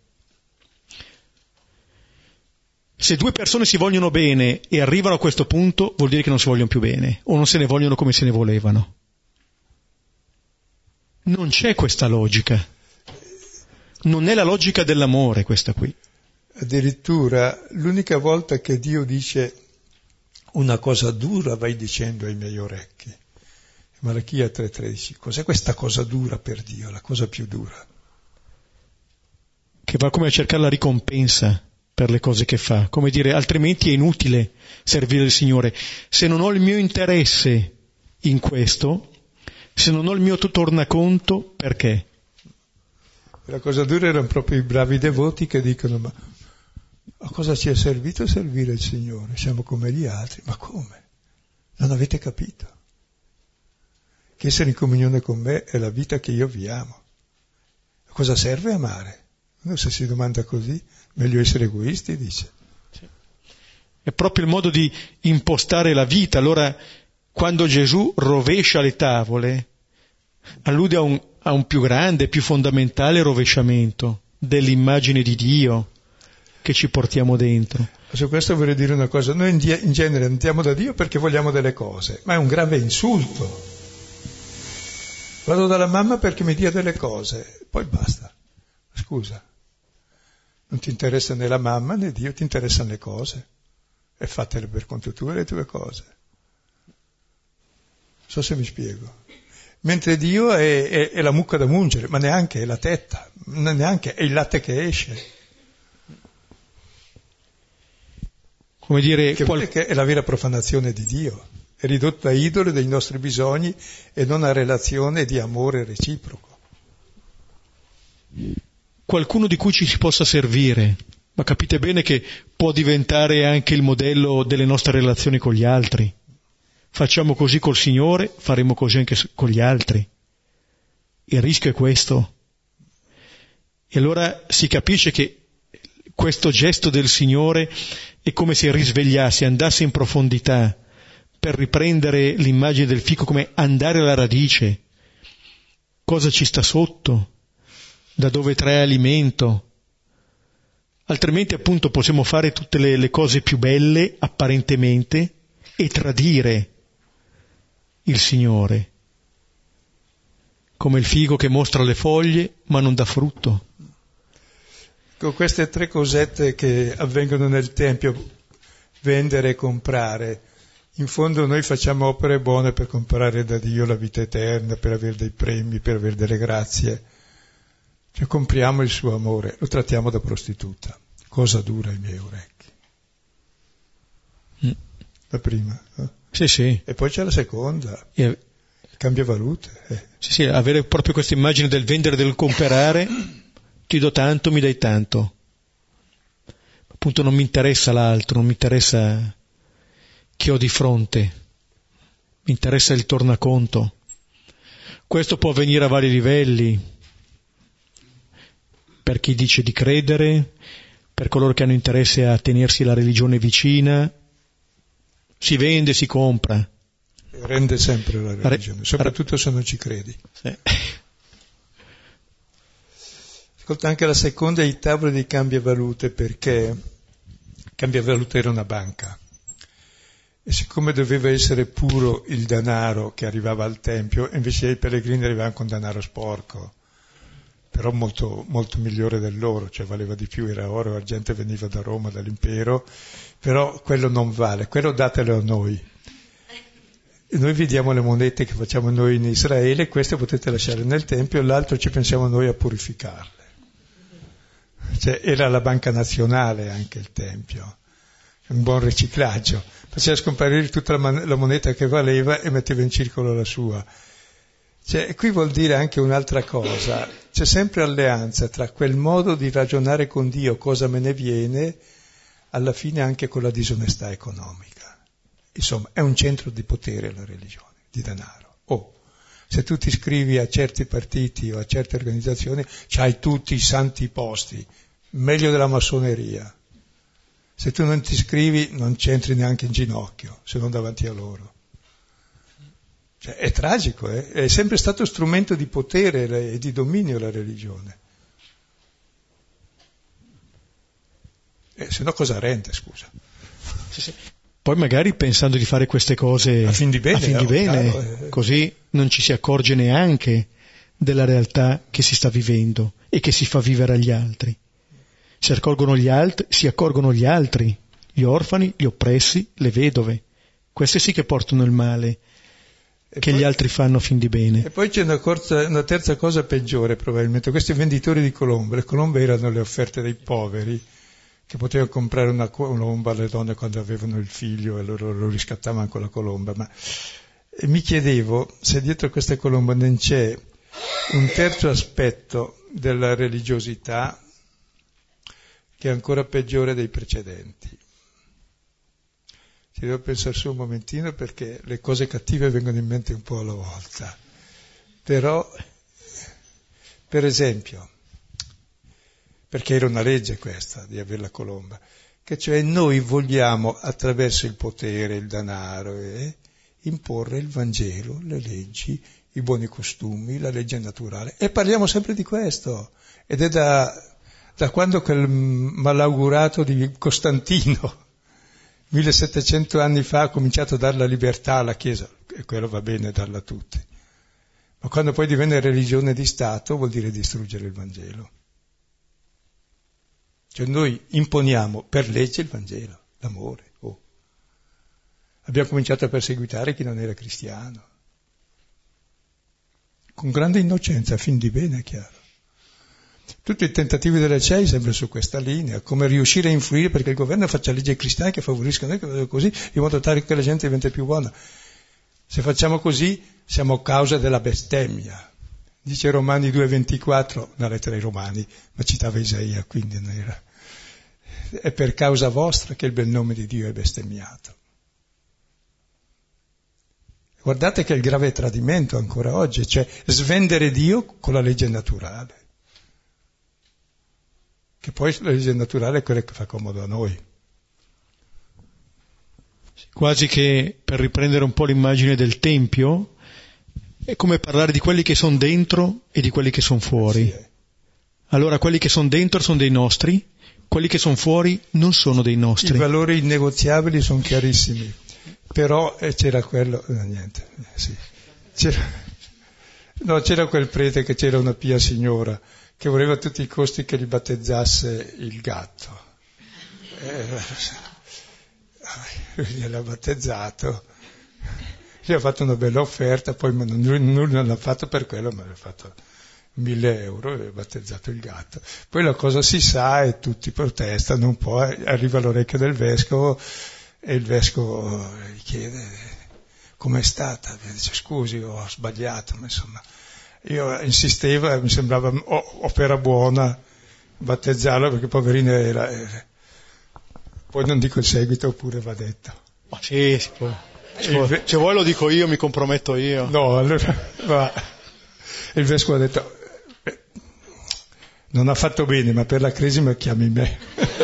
A: Se due persone si vogliono bene e arrivano a questo punto, vuol dire che non si vogliono più bene, o non se ne vogliono come se ne volevano. Non c'è questa logica. Non è la logica dell'amore questa qui.
B: Addirittura l'unica volta che Dio dice una cosa dura vai dicendo ai miei orecchi. Malachia tre tredici. Cos'è questa cosa dura per Dio? La cosa più dura.
A: Che va come a cercare la ricompensa per le cose che fa. Come dire, altrimenti è inutile servire il Signore. Se non ho il mio interesse in questo, se non ho il mio tornaconto, perché?
B: La cosa dura erano proprio i bravi devoti che dicono ma a cosa ci è servito servire il Signore? Siamo come gli altri. Ma come? Non avete capito? Che essere in comunione con me è la vita che io vi amo. A cosa serve amare? No, se si domanda così, meglio essere egoisti, dice.
A: Sì. È proprio il modo di impostare la vita. Allora, quando Gesù rovescia le tavole, allude a un, a un più grande, più fondamentale rovesciamento dell'immagine di Dio che ci portiamo dentro.
B: Su questo vorrei dire una cosa. Noi in, die, in genere andiamo da Dio perché vogliamo delle cose, ma è un grave insulto. Vado dalla mamma perché mi dia delle cose, poi basta. Scusa, non ti interessa né la mamma né Dio, ti interessano le cose. E fatele per conto tuo le tue cose. Non so se mi spiego. Mentre Dio è, è, è la mucca da mungere, ma neanche è la tetta, neanche è il latte che esce.
A: Come dire,
B: che,
A: qual...
B: che è la vera profanazione di Dio. È ridotto a idolo dei nostri bisogni e non a relazione di amore reciproco.
A: Qualcuno di cui ci si possa servire, ma capite bene che può diventare anche il modello delle nostre relazioni con gli altri. Facciamo così col Signore, faremo così anche con gli altri. Il rischio è questo. E allora si capisce che questo gesto del Signore è come se risvegliasse, andasse in profondità, per riprendere l'immagine del fico come andare alla radice. Cosa ci sta sotto? Da dove trae alimento? Altrimenti appunto possiamo fare tutte le, le cose più belle, apparentemente, e tradire il Signore. Come il figo che mostra le foglie, ma non dà frutto.
B: Con queste tre cosette che avvengono nel Tempio, vendere e comprare, in fondo noi facciamo opere buone per comprare da Dio la vita eterna, per avere dei premi, per avere delle grazie. Cioè compriamo il suo amore, lo trattiamo da prostituta. Cosa dura i miei orecchi? Mm. La prima. No?
A: Sì, sì.
B: E poi c'è la seconda.
A: E...
B: Cambia valute. Eh.
A: Sì, sì, avere proprio questa immagine del vendere e del comprare, ti do tanto, mi dai tanto. Appunto non mi interessa l'altro, non mi interessa che ho di fronte, mi interessa il tornaconto. Questo può avvenire a vari livelli, per chi dice di credere, per coloro che hanno interesse a tenersi la religione vicina, si vende, si compra.
B: Rende sempre la religione, soprattutto se non ci credi.
A: Sì.
B: Ascolta, anche la seconda è i tavoli di cambiavalute, perché cambiavalute era una banca. E siccome doveva essere puro il denaro che arrivava al Tempio, invece i pellegrini arrivavano con denaro sporco, però molto, molto migliore del loro, cioè valeva di più, era oro, argento, veniva da Roma, dall'impero, però quello non vale, quello datelo a noi. E noi vediamo le monete che facciamo noi in Israele, queste potete lasciare nel Tempio, l'altro ci pensiamo noi a purificarle. Cioè era la banca nazionale anche il Tempio. Un buon riciclaggio, faceva scomparire tutta la, man- la moneta che valeva e metteva in circolo la sua. Cioè, qui vuol dire anche un'altra cosa, c'è sempre alleanza tra quel modo di ragionare con Dio, cosa me ne viene, alla fine anche con la disonestà economica. Insomma, è un centro di potere la religione, di denaro. Oh, se tu ti iscrivi a certi partiti o a certe organizzazioni, c'hai tutti i santi posti, meglio della massoneria. Se tu non ti iscrivi non c'entri neanche in ginocchio, se non davanti a loro. Cioè, è tragico, eh? È sempre stato strumento di potere e di dominio la religione. Eh, se no cosa rende, scusa?
A: Sì, sì. Poi magari pensando di fare queste cose
B: a fin di bene,
A: a fin di
B: no,
A: bene
B: chiaro, eh.
A: Così non ci si accorge neanche della realtà che si sta vivendo e che si fa vivere agli altri. Si accorgono gli altri, si accorgono gli altri, gli orfani, gli oppressi, le vedove. Queste sì che portano il male e che poi, gli altri fanno fin di bene.
B: E poi c'è una, corsa, una terza cosa peggiore probabilmente. Questi venditori di colombe, le colombe erano le offerte dei poveri, che potevano comprare una colomba alle donne quando avevano il figlio e loro lo riscattavano con la colomba. Ma e mi chiedevo se dietro queste colombe non c'è un terzo aspetto della religiosità che è ancora peggiore dei precedenti. Ci devo pensare su un momentino perché le cose cattive vengono in mente un po' alla volta. Però, per esempio, perché era una legge questa di avere la colomba, che cioè noi vogliamo attraverso il potere, il denaro, eh, imporre il Vangelo, le leggi, i buoni costumi, la legge naturale. E parliamo sempre di questo. Ed è da, da quando quel malaugurato di Costantino, millesettecento anni fa, ha cominciato a dare la libertà alla Chiesa, e quello va bene darla a tutti. Ma quando poi divenne religione di Stato vuol dire distruggere il Vangelo. Cioè noi imponiamo per legge il Vangelo, l'amore. Oh. Abbiamo cominciato a perseguitare chi non era cristiano. Con grande innocenza, a fin di bene, è chiaro. Tutti i tentativi delle C E I sempre su questa linea, come riuscire a influire perché il governo faccia leggi cristiane che favoriscano noi, così, in modo tale che la gente diventi più buona. Se facciamo così siamo causa della bestemmia. Dice Romani due ventiquattro, una lettera ai Romani, ma citava Isaia, quindi non era. È per causa vostra che il bel nome di Dio è bestemmiato. Guardate che è il grave tradimento ancora oggi, cioè svendere Dio con la legge naturale. Che poi la legge naturale è quella che fa comodo a noi.
A: Quasi che, per riprendere un po' l'immagine del Tempio, è come parlare di quelli che sono dentro e di quelli che sono fuori. Sì, eh. Allora quelli che sono dentro sono dei nostri, quelli che sono fuori non sono dei nostri.
B: I valori innegoziabili sono chiarissimi, però eh, c'era quello, eh, niente, eh, sì. c'era, no, c'era quel prete che c'era una pia signora che voleva a tutti i costi che gli battezzasse il gatto. Eh, gliel'ha battezzato. Gli ha fatto una bella offerta, poi lui non l'ha fatto per quello, ma gli ha fatto mille euro e ha battezzato il gatto. Poi la cosa si sa e tutti protestano un po', arriva all'orecchio del vescovo e il vescovo gli chiede com'è stata, e dice scusi ho sbagliato, ma insomma io insistevo e mi sembrava oh, opera buona battezzarlo perché poverino era, era. Poi non dico il seguito oppure va detto.
A: Ma sì, si può. Se, se vuoi lo dico io, mi comprometto io.
B: No, allora va. Il vescovo ha detto eh, non ha fatto bene, ma per la cresima chiami me.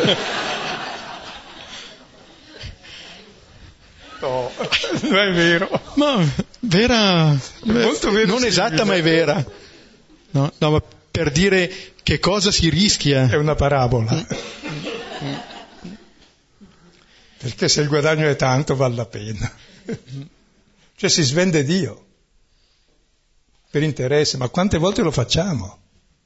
B: No, non è vero.
A: Ma vera,
B: è molto vero,
A: non esatta, ma è vera. No, no, ma per dire che cosa si rischia.
B: È una parabola. Perché se il guadagno è tanto vale la pena. Cioè si svende Dio per interesse, ma quante volte lo facciamo?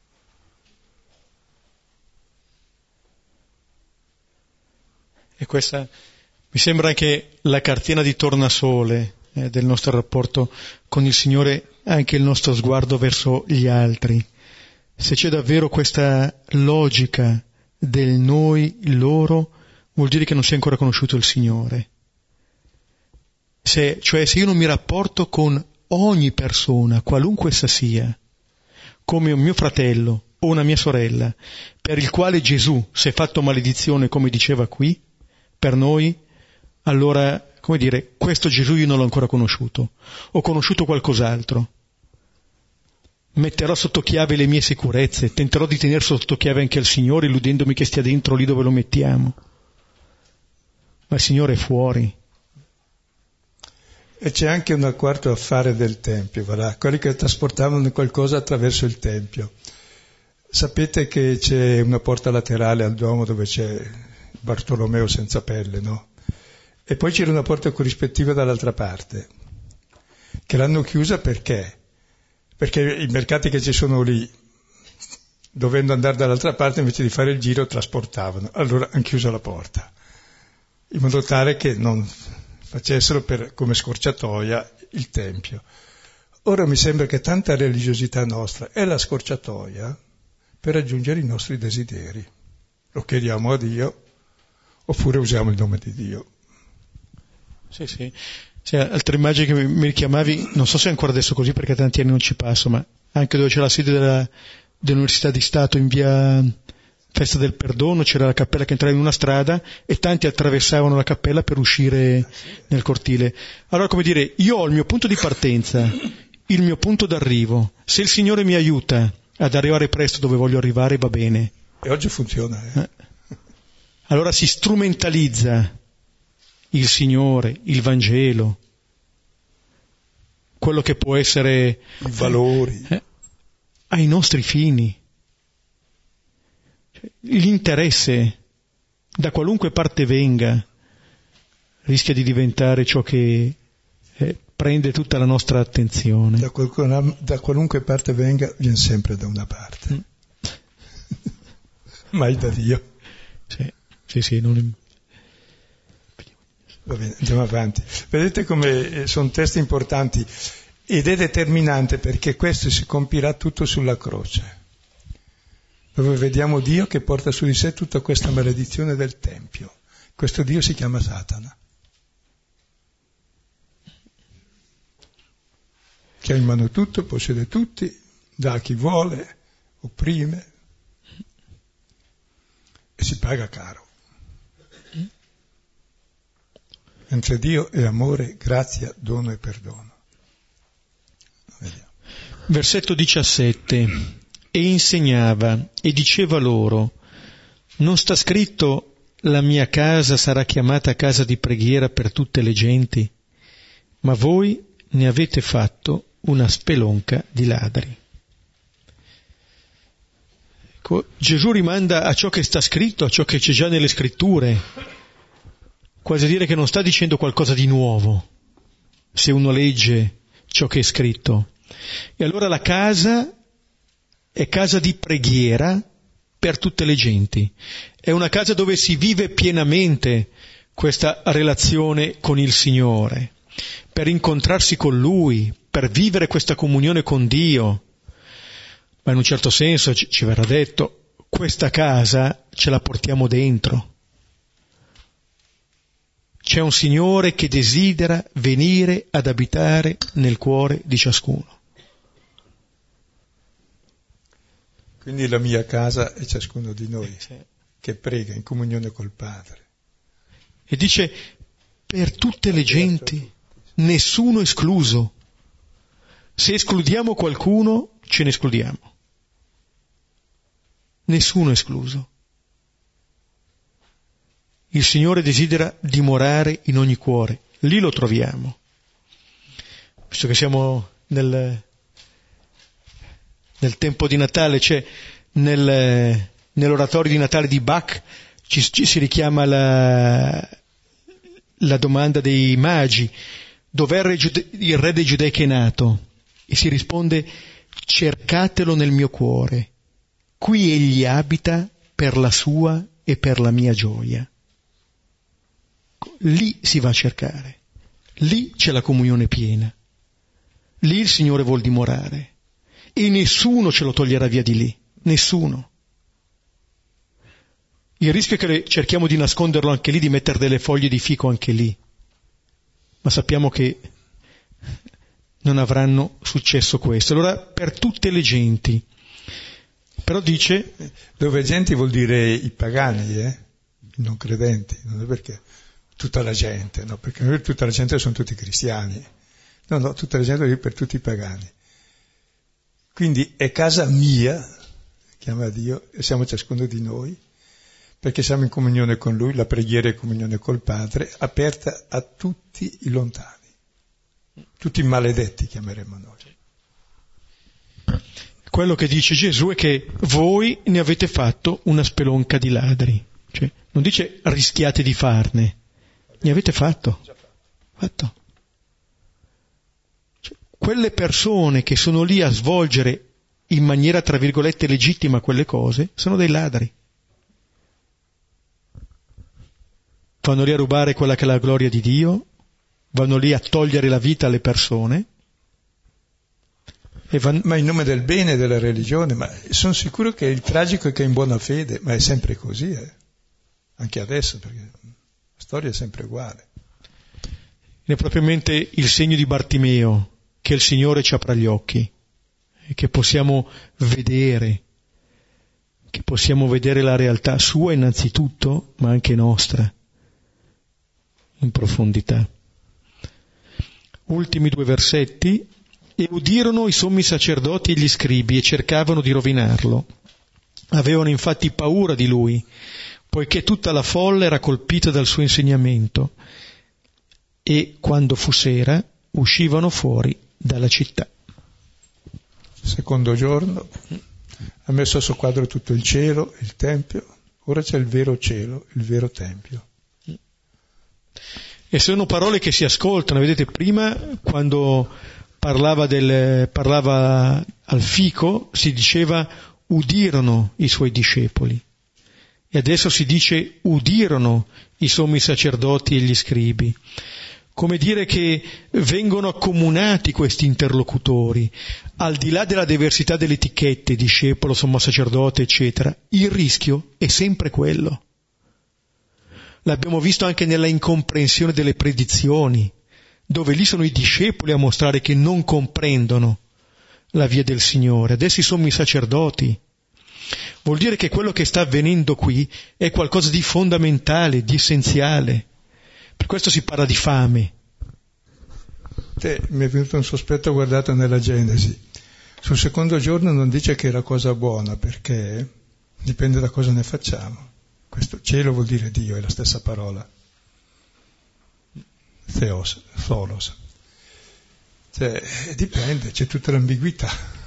A: E questa mi sembra anche la cartina di tornasole eh, del nostro rapporto con il Signore, anche il nostro sguardo verso gli altri. Se c'è davvero questa logica del noi, loro, vuol dire che non si è ancora conosciuto il Signore. Se, cioè se io non mi rapporto con ogni persona, qualunque essa sia, come un mio fratello o una mia sorella, per il quale Gesù si è fatto maledizione, come diceva qui, per noi, allora, come dire, questo Gesù io non l'ho ancora conosciuto, ho conosciuto qualcos'altro. Metterò sotto chiave le mie sicurezze, tenterò di tenere sotto chiave anche il Signore, illudendomi che stia dentro lì dove lo mettiamo. Ma il Signore è fuori.
B: E c'è anche un quarto affare del Tempio, va? Quelli che trasportavano qualcosa attraverso il Tempio. Sapete che c'è una porta laterale al Duomo dove c'è Bartolomeo senza pelle, no? E poi c'era una porta corrispettiva dall'altra parte, che l'hanno chiusa perché? Perché i mercati che ci sono lì, dovendo andare dall'altra parte, invece di fare il giro, trasportavano. Allora hanno chiuso la porta, in modo tale che non facessero per, come scorciatoia il Tempio. Ora mi sembra che tanta religiosità nostra è la scorciatoia per raggiungere i nostri desideri. Lo chiediamo a Dio, oppure usiamo il nome di Dio.
A: Sì, sì. Cioè, altre immagini che mi richiamavi, non so se è ancora adesso così perché tanti anni non ci passo, ma anche dove c'è la sede della, dell'Università di Stato in via Festa del Perdono, c'era la cappella che entrava in una strada e tanti attraversavano la cappella per uscire nel cortile. Allora, come dire, io ho il mio punto di partenza, il mio punto d'arrivo. Se il Signore mi aiuta ad arrivare presto dove voglio arrivare, va bene.
B: E oggi funziona. Eh?
A: Eh? Allora si strumentalizza il Signore, il Vangelo, quello che può essere
B: i valori
A: eh, ai nostri fini. L'interesse, da qualunque parte venga, rischia di diventare ciò che eh, prende tutta la nostra attenzione.
B: Da, qualcun, da qualunque parte venga, viene sempre da una parte. Mm. Mai da Dio.
A: Sì, sì, sì. Non...
B: Va bene, andiamo avanti. Vedete come sono testi importanti ed è determinante perché questo si compirà tutto sulla croce, dove vediamo Dio che porta su di sé tutta questa maledizione del Tempio. Questo Dio si chiama Satana, che ha in mano tutto, possiede tutti, dà a chi vuole, opprime e si paga caro. Mentre Dio è amore, grazia, dono e perdono. Vediamo.
A: Versetto diciassette. E insegnava e diceva loro: non sta scritto la mia casa sarà chiamata casa di preghiera per tutte le genti, ma voi ne avete fatto una spelonca di ladri. Ecco, Gesù rimanda a ciò che sta scritto, a ciò che c'è già nelle scritture, quasi a dire che non sta dicendo qualcosa di nuovo, se uno legge ciò che è scritto. E allora la casa è casa di preghiera per tutte le genti. È una casa dove si vive pienamente questa relazione con il Signore, per incontrarsi con Lui, per vivere questa comunione con Dio. Ma in un certo senso ci, ci verrà detto, questa casa ce la portiamo dentro. C'è un Signore che desidera venire ad abitare nel cuore di ciascuno.
B: Quindi la mia casa è ciascuno di noi, sì, che prega in comunione col Padre.
A: E dice, per tutte le genti, nessuno escluso. Se escludiamo qualcuno, ce ne escludiamo. Nessuno escluso. Il Signore desidera dimorare in ogni cuore. Lì lo troviamo. Visto che siamo nel, nel tempo di Natale, c'è nel, nell'oratorio di Natale di Bach, ci, ci si richiama la, la domanda dei magi: dov'è il re, Giude, il re dei Giudei che è nato? E si risponde: cercatelo nel mio cuore. Qui egli abita per la sua e per la mia gioia. Lì si va a cercare, lì c'è la comunione piena, lì il Signore vuol dimorare e nessuno ce lo toglierà via di lì, nessuno. Il rischio è che cerchiamo di nasconderlo anche lì, di mettere delle foglie di fico anche lì, ma sappiamo che non avranno successo questo. Allora, per tutte le genti. Però dice...
B: Dove genti vuol dire i pagani, eh? I non credenti, non è perché tutta la gente, no? Perché tutta la gente sono tutti cristiani. No, no, tutta la gente vuol dire per tutti i pagani. Quindi è casa mia, chiama Dio, e siamo ciascuno di noi, perché siamo in comunione con Lui, la preghiera è comunione col Padre, aperta a tutti i lontani. Tutti i maledetti chiameremo noi.
A: Quello che dice Gesù è che voi ne avete fatto una spelonca di ladri. Cioè, non dice rischiate di farne, ne avete fatto. fatto. Cioè, quelle persone che sono lì a svolgere in maniera, tra virgolette, legittima quelle cose, sono dei ladri. Vanno lì a rubare quella che è la gloria di Dio, vanno lì a togliere la vita alle persone. E van...
B: Ma in nome del bene e della religione, ma sono sicuro che il tragico è che è in buona fede, ma è sempre così, eh? Anche adesso, perché la storia è sempre uguale.
A: È propriamente il segno di Bartimeo, che il Signore ci apra gli occhi, e che possiamo vedere, che possiamo vedere la realtà sua innanzitutto, ma anche nostra, in profondità. Ultimi due versetti. E udirono i sommi sacerdoti e gli scribi e cercavano di rovinarlo. Avevano infatti paura di lui, poiché tutta la folla era colpita dal suo insegnamento, e quando fu sera uscivano fuori dalla città.
B: Secondo giorno ha messo a suo quadro tutto il cielo, il tempio, ora c'è il vero cielo, il vero tempio.
A: E sono parole che si ascoltano, vedete, prima quando parlava, del, parlava al fico, si diceva udirono i suoi discepoli, e adesso si dice udirono i sommi sacerdoti e gli scribi, come dire che vengono accomunati questi interlocutori, al di là della diversità delle etichette, discepolo, sommo sacerdote, eccetera. Il rischio è sempre quello. L'abbiamo visto anche nella incomprensione delle predizioni, dove lì sono i discepoli a mostrare che non comprendono la via del Signore. Adesso i sommi sacerdoti. Vuol dire che quello che sta avvenendo qui è qualcosa di fondamentale, di essenziale. Per questo si parla di fame.
B: Te, mi è venuto un sospetto guardato nella Genesi. Sul secondo giorno non dice che era cosa buona, perché dipende da cosa ne facciamo. Questo cielo vuol dire Dio, è la stessa parola. Theos, Tholos. Cioè, dipende, c'è tutta l'ambiguità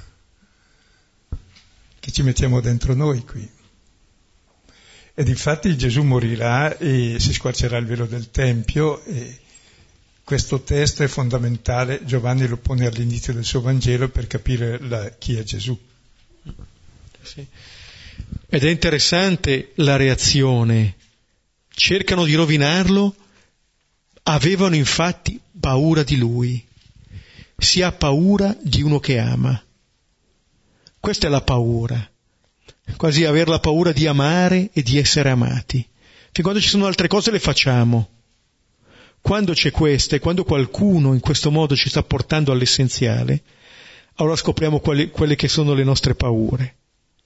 B: che ci mettiamo dentro noi qui. Ed infatti Gesù morirà e si squarcerà il velo del Tempio, e questo testo è fondamentale, Giovanni lo pone all'inizio del suo Vangelo per capire la, chi è Gesù.
A: Sì. Ed è interessante la reazione. Cercano di rovinarlo. Avevano infatti paura di lui. Si ha paura di uno che ama. Questa è la paura. Quasi aver la paura di amare e di essere amati. Fin quando ci sono altre cose le facciamo. Quando c'è questa e quando qualcuno in questo modo ci sta portando all'essenziale, allora scopriamo quali, quelle che sono le nostre paure.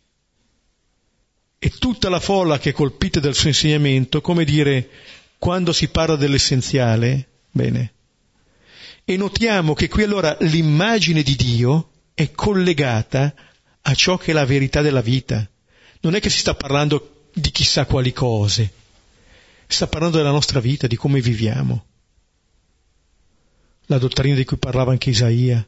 A: E tutta la folla che è colpita dal suo insegnamento, come dire, quando si parla dell'essenziale, bene, e notiamo che qui allora l'immagine di Dio è collegata a ciò che è la verità della vita. Non è che si sta parlando di chissà quali cose, si sta parlando della nostra vita, di come viviamo. La dottrina di cui parlava anche Isaia.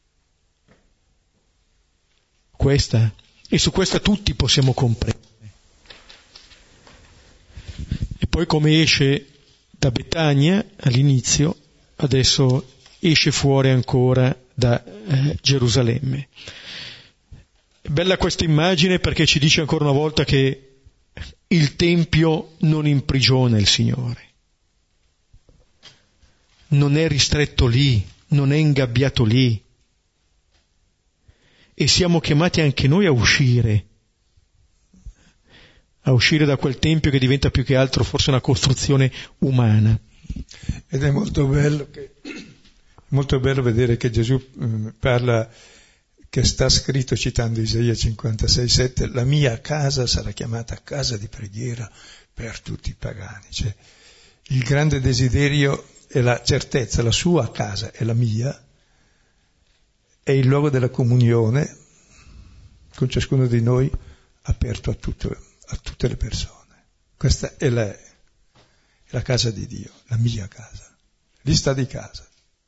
A: Questa, e su questa tutti possiamo comprendere. E poi come esce da Betania all'inizio, adesso esce fuori ancora da eh, Gerusalemme. È bella questa immagine perché ci dice ancora una volta che il Tempio non imprigiona il Signore. Non è ristretto lì, non è ingabbiato lì. E siamo chiamati anche noi a uscire, a uscire da quel Tempio che diventa più che altro forse una costruzione umana.
B: Ed è molto bello che Molto bello vedere che Gesù eh, parla, che sta scritto citando Isaia cinquantasei sette, la mia casa sarà chiamata casa di preghiera per tutti i pagani. Cioè, il grande desiderio è la certezza, la sua casa è la mia, è il luogo della comunione con ciascuno di noi aperto a, tutto, a tutte le persone. Questa è la, è la casa di Dio, la mia casa. Lì sta di casa.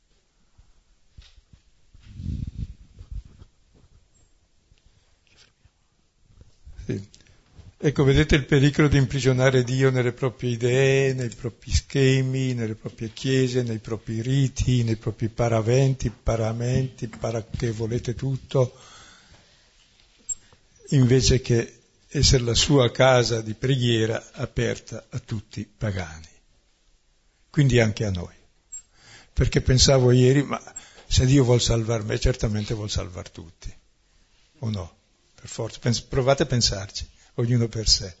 B: Sì. Ecco, vedete il pericolo di imprigionare Dio nelle proprie idee, nei propri schemi, nelle proprie chiese, nei propri riti, nei propri paraventi, paramenti, para che volete tutto, invece che essere la sua casa di preghiera aperta a tutti i pagani, quindi anche a noi. Perché pensavo ieri, ma se Dio vuol salvar me, certamente vuol salvar tutti, o no? Per forza, Pens- provate a pensarci, ognuno per sé.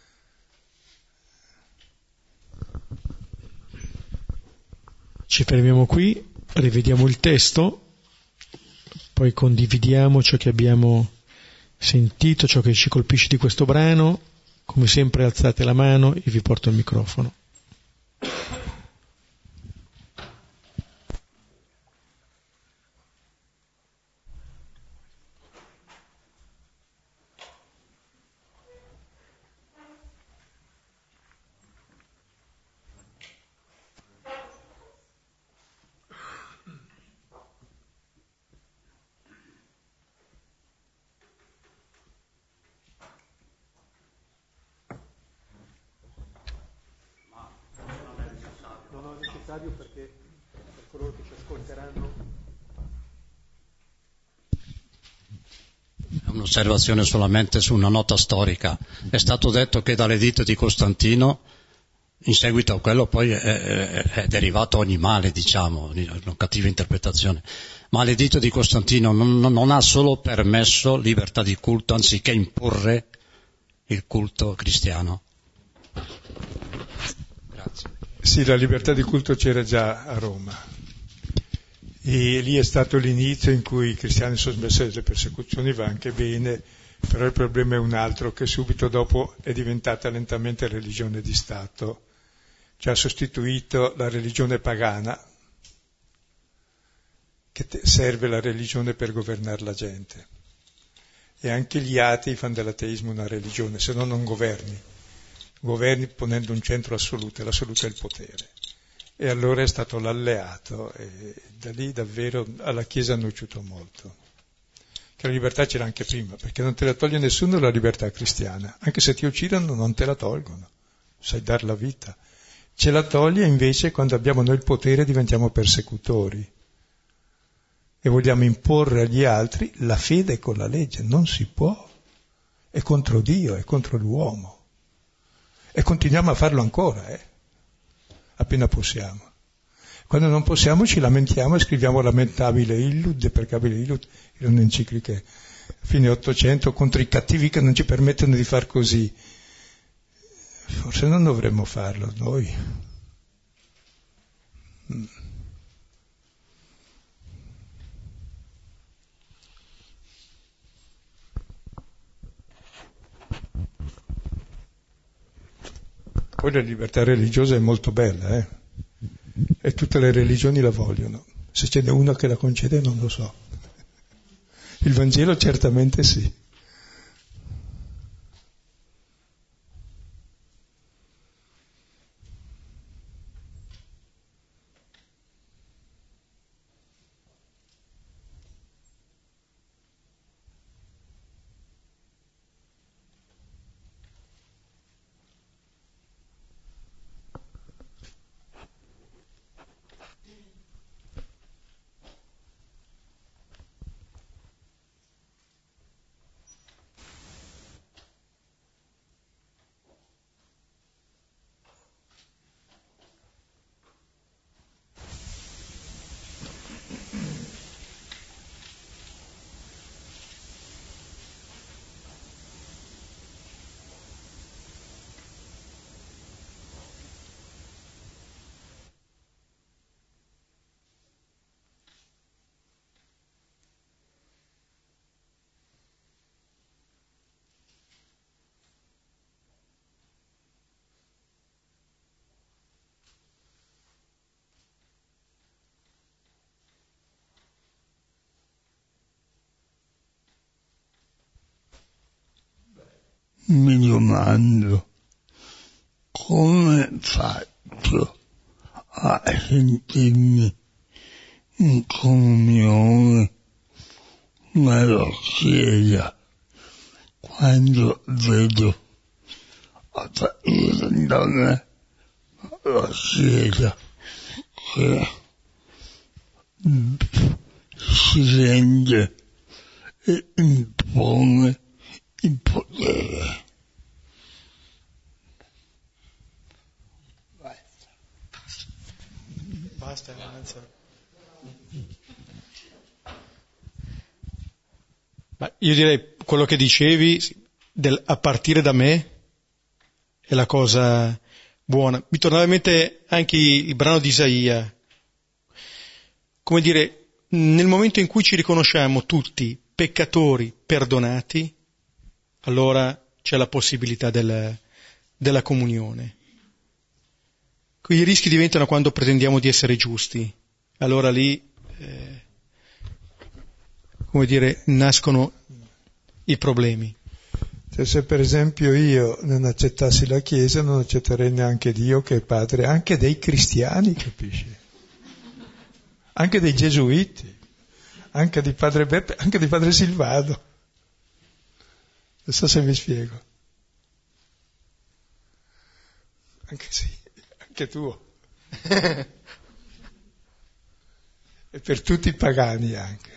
A: Ci fermiamo qui, rivediamo il testo, poi condividiamo ciò che abbiamo sentito, ciò che ci colpisce di questo brano. Come sempre alzate la mano e vi porto il microfono. Perché per coloro che ci ascolteranno.
C: È un'osservazione solamente su una nota storica. È stato detto che dall'editto di Costantino, in seguito a quello poi è, è, è derivato ogni male, diciamo, una cattiva interpretazione. Ma l'editto di Costantino non, non ha solo permesso libertà di culto, anziché imporre il culto cristiano. Grazie.
B: Sì, la libertà di culto c'era già a Roma e lì è stato l'inizio in cui i cristiani sono smessi delle persecuzioni, va anche bene, però il problema è un altro, che subito dopo è diventata lentamente religione di Stato, cioè ha sostituito la religione pagana, che serve la religione per governare la gente, e anche gli atei fanno dell'ateismo una religione, se no non governi. Governi ponendo un centro assoluto, e l'assoluto è il potere. E allora è stato l'alleato, e da lì davvero alla Chiesa ha nociuto molto. Che la libertà c'era anche prima, perché non te la toglie nessuno la libertà cristiana. Anche se ti uccidono non te la tolgono, sai dar la vita. Ce la toglie invece quando abbiamo noi il potere e diventiamo persecutori. E vogliamo imporre agli altri la fede con la legge. Non si può. È contro Dio, è contro l'uomo. E continuiamo a farlo ancora, eh? Appena possiamo. Quando non possiamo ci lamentiamo e scriviamo lamentabile illud, deprecabile illud, in un'enciclica fine Ottocento contro i cattivi che non ci permettono di far così. Forse non dovremmo farlo noi. Mm. Poi la libertà religiosa è molto bella, eh? E tutte le religioni la vogliono. Se ce n'è una che la concede non lo so. Il Vangelo certamente sì.
D: mi domando come faccio a sentirmi in comunione nella Chiesa quando vedo apparire da me la Chiesa che si rende e impone il potere.
A: Basta, basta. Ma io direi quello che dicevi del, a partire da me è la cosa buona. Mi tornava in mente anche il brano di Isaia. Come dire, nel momento in cui ci riconosciamo tutti peccatori perdonati, allora c'è la possibilità del, della comunione. I rischi diventano quando pretendiamo di essere giusti. Allora lì, eh, come dire, nascono i problemi.
B: Cioè, se per esempio io non accettassi la Chiesa, non accetterei neanche Dio che è padre, anche dei cristiani, capisci? Anche dei gesuiti, anche di padre Beppe, anche di padre Silvano. Non so se mi spiego. Anche sì, anche tuo. E per tutti i pagani anche.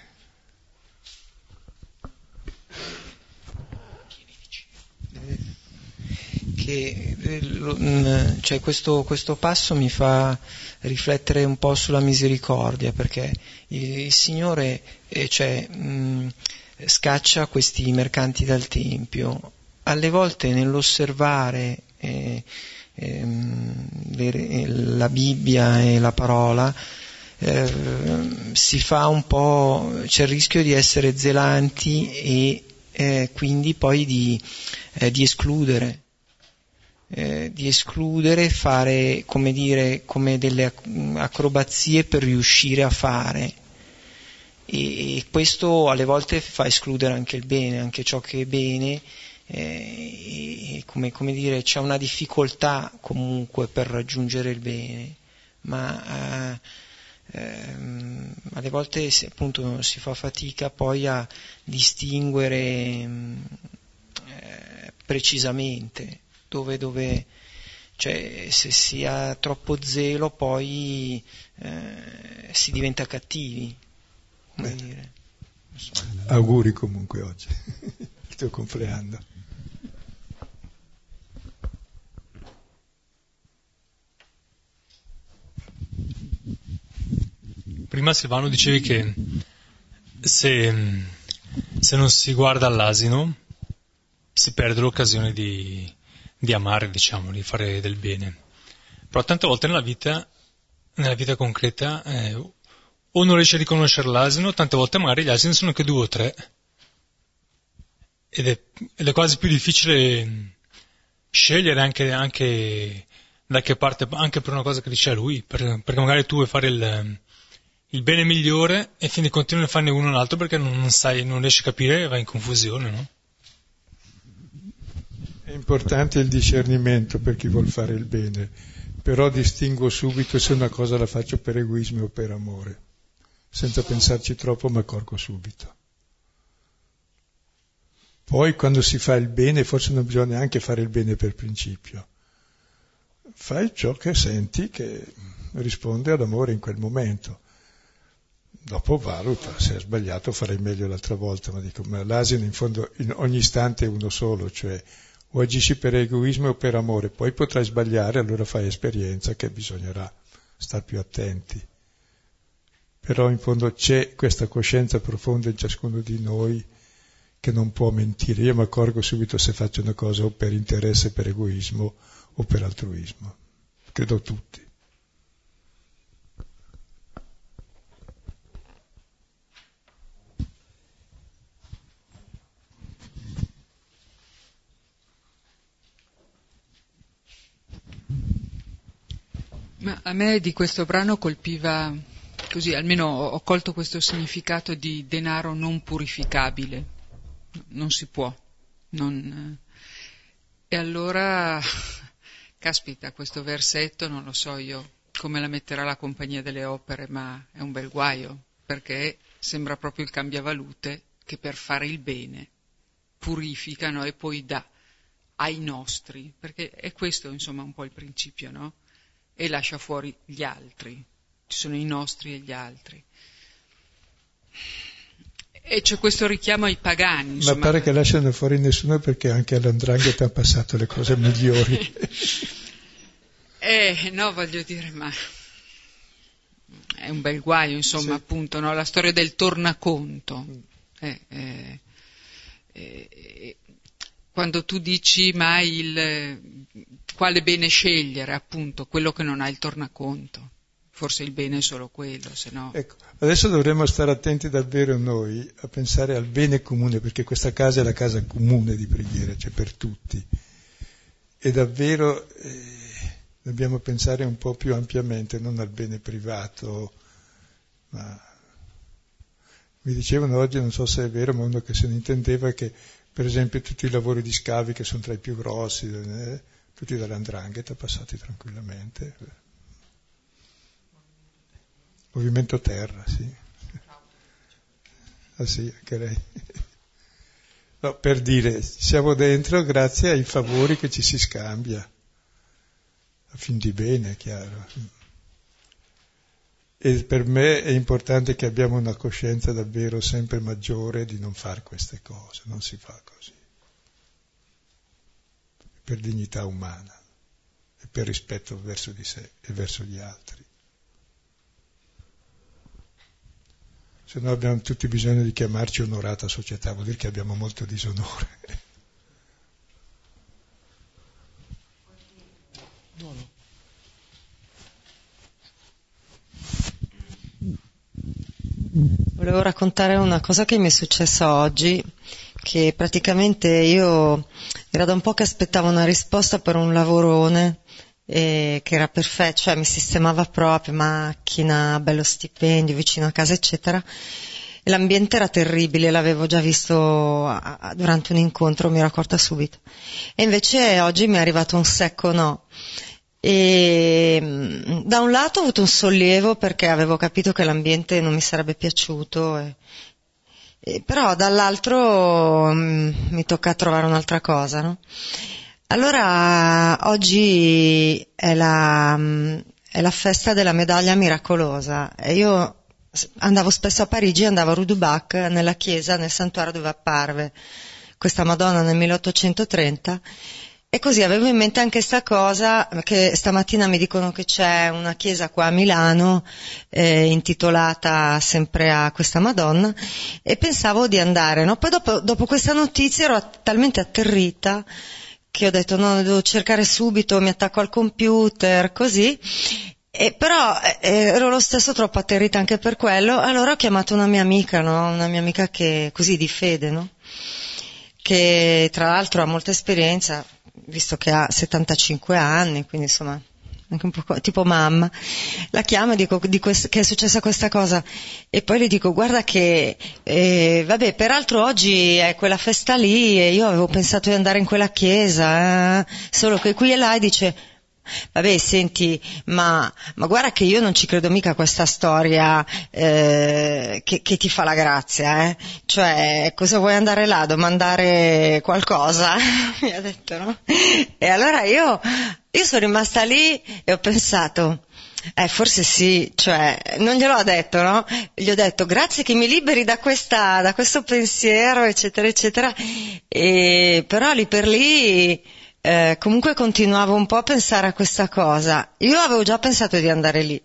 E: Che cioè questo, questo passo mi fa riflettere un po' sulla misericordia, perché il, il Signore eh, cioè, mh, scaccia questi mercanti dal Tempio. Alle volte nell'osservare eh, ehm, le, la Bibbia e la parola eh, si fa un po', c'è il rischio di essere zelanti e eh, quindi poi di, eh, di escludere. Eh, di escludere, fare come dire come delle acrobazie per riuscire a fare, e, e questo alle volte fa escludere anche il bene, anche ciò che è bene, eh, e come, come dire c'è una difficoltà comunque per raggiungere il bene, ma eh, ehm, alle volte si, appunto si fa fatica poi a distinguere eh, precisamente dove, dove cioè se si ha troppo zelo poi eh, si diventa cattivi, come dire. So.
B: Auguri comunque oggi, il tuo compleanno.
F: Prima Silvano dicevi che se, se non si guarda all'asino si perde l'occasione di di amare, diciamo, di fare del bene. Però tante volte nella vita, nella vita concreta, eh, o non riesci a riconoscere l'asino, tante volte magari gli asini sono che due o tre. Ed è, ed è quasi più difficile scegliere anche, anche da che parte, anche per una cosa che dice lui, per, perché magari tu vuoi fare il, il bene migliore e quindi continui a farne uno o l'altro perché non, non sai, non riesci a capire e vai in confusione, no?
B: È importante il discernimento per chi vuol fare il bene, però distingo subito se una cosa la faccio per egoismo o per amore. Senza pensarci troppo mi accorgo subito. Poi quando si fa il bene forse non bisogna neanche fare il bene per principio. Fai ciò che senti che risponde all'amore in quel momento. Dopo valuta, se è sbagliato farei meglio l'altra volta, ma dico, ma l'asino in fondo in ogni istante è uno solo, cioè o agisci per egoismo o per amore, poi potrai sbagliare, allora fai esperienza che bisognerà stare più attenti. Però in fondo c'è questa coscienza profonda in ciascuno di noi che non può mentire. Io mi accorgo subito se faccio una cosa o per interesse, per egoismo o per altruismo. Credo tutti.
G: Ma a me di questo brano colpiva, così almeno ho colto questo significato di denaro non purificabile, non si può, non, E allora, caspita, questo versetto, non lo so io come la metterà la Compagnia delle Opere, ma è un bel guaio, perché sembra proprio il cambiavalute che per fare il bene purificano e poi dà ai nostri, perché è questo insomma un po' il principio, no? E lascia fuori gli altri, ci sono i nostri e gli altri. E c'è questo richiamo ai pagani. Insomma.
B: Ma pare che lasciano fuori nessuno perché anche all'andrangheta hanno passato le cose migliori.
G: Eh, no, voglio dire, ma è un bel guaio, insomma, sì. Appunto, no? La storia del tornaconto. Eh, eh, eh, quando tu dici mai il quale bene scegliere, appunto, quello che non ha il tornaconto. Forse il bene è solo quello, se no...
B: Ecco, adesso dovremmo stare attenti davvero noi a pensare al bene comune, perché questa casa è la casa comune di preghiera, cioè per tutti. E davvero eh, dobbiamo pensare un po' più ampiamente, non al bene privato, ma... Mi dicevano oggi, non so se è vero, ma uno che se ne intendeva che, per esempio, tutti i lavori di scavi che sono tra i più grossi, eh, tutti dall'andrangheta passati tranquillamente... Movimento Terra, sì. Ah sì, anche lei. No, per dire, siamo dentro grazie ai favori che ci si scambia, a fin di bene, è chiaro. E per me è importante che abbiamo una coscienza davvero sempre maggiore di non fare queste cose, non si fa così. Per dignità umana e per rispetto verso di sé e verso gli altri. Se no abbiamo tutti bisogno di chiamarci onorata società, vuol dire che abbiamo molto disonore.
A: No, no.
H: Volevo raccontare una cosa che mi è successa oggi, che praticamente io era da un po' che aspettavo una risposta per un lavorone, Eh, che era perfetto, cioè mi sistemava proprio, macchina, bello stipendio, vicino a casa eccetera, e l'ambiente era terribile, l'avevo già visto a, a, durante un incontro, mi ero accorta subito, e invece oggi mi è arrivato un secco no, e da un lato ho avuto un sollievo perché avevo capito che l'ambiente non mi sarebbe piaciuto, e, e, però dall'altro mh, mi tocca trovare un'altra cosa, no? Allora, oggi è la, è la festa della medaglia miracolosa e io andavo spesso a Parigi, andavo a Rue du Bac, nella chiesa, nel santuario dove apparve questa Madonna nel milleottocentotrenta, e così avevo in mente anche sta cosa, che stamattina mi dicono che c'è una chiesa qua a Milano eh, intitolata sempre a questa Madonna, e pensavo di andare, no? Poi dopo, dopo questa notizia ero talmente atterrita che ho detto no, devo cercare subito, mi attacco al computer, così, e però eh, ero lo stesso troppo atterrita anche per quello, allora ho chiamato una mia amica, no? Una mia amica che, così di fede, no? Che tra l'altro ha molta esperienza, visto che ha settantacinque anni, quindi insomma anche un po' tipo mamma. La chiamo e dico di quest- che è successa questa cosa, e poi le dico guarda che eh, vabbè, peraltro oggi è quella festa lì e io avevo pensato di andare in quella chiesa, eh, solo che qui e là, e dice vabbè senti, ma, ma guarda che io non ci credo mica a questa storia eh, che, che ti fa la grazia, eh? Cioè cosa vuoi andare là, domandare qualcosa? Mi ha detto, no? E allora io io sono rimasta lì e ho pensato eh forse sì, cioè non glielo ho detto, no? Gli ho detto grazie che mi liberi da questa da questo pensiero eccetera eccetera, e però lì per lì Eh, comunque continuavo un po' a pensare a questa cosa. Io avevo già pensato di andare lì.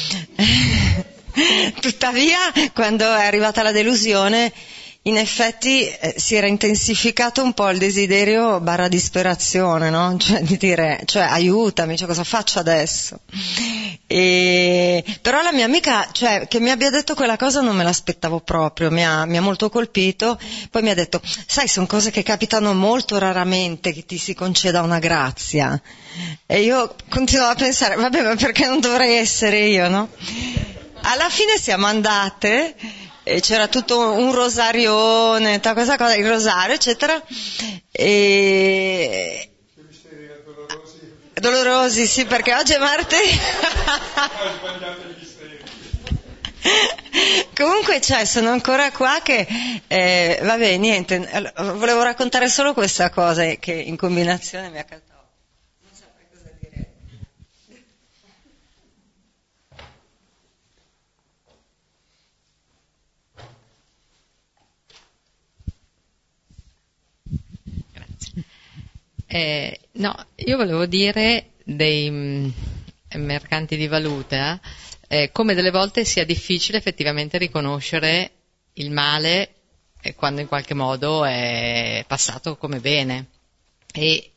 H: Tuttavia, quando è arrivata la delusione, in effetti eh, si era intensificato un po' il desiderio barra disperazione, no? Cioè di dire, cioè aiutami, cioè cosa faccio adesso? E però la mia amica, cioè che mi abbia detto quella cosa non me l'aspettavo proprio, mi ha, mi ha molto colpito. Poi mi ha detto, sai, sono cose che capitano molto raramente che ti si conceda una grazia, e io continuavo a pensare, vabbè, ma perché non dovrei essere io, no? Alla fine siamo andate e c'era tutto un rosarione, tutta questa cosa, il rosario eccetera, e dolorosi, sì, perché oggi è martedì. Comunque, cioè, sono ancora qua che, eh, vabbè, niente, allora, volevo raccontare solo questa cosa che in combinazione mi ha caldato. Non saprei cosa dire.
I: Grazie. Eh, no, io volevo dire dei mh, mercanti di valuta, eh, come delle volte sia difficile effettivamente riconoscere il male eh, quando in qualche modo è passato come bene. E,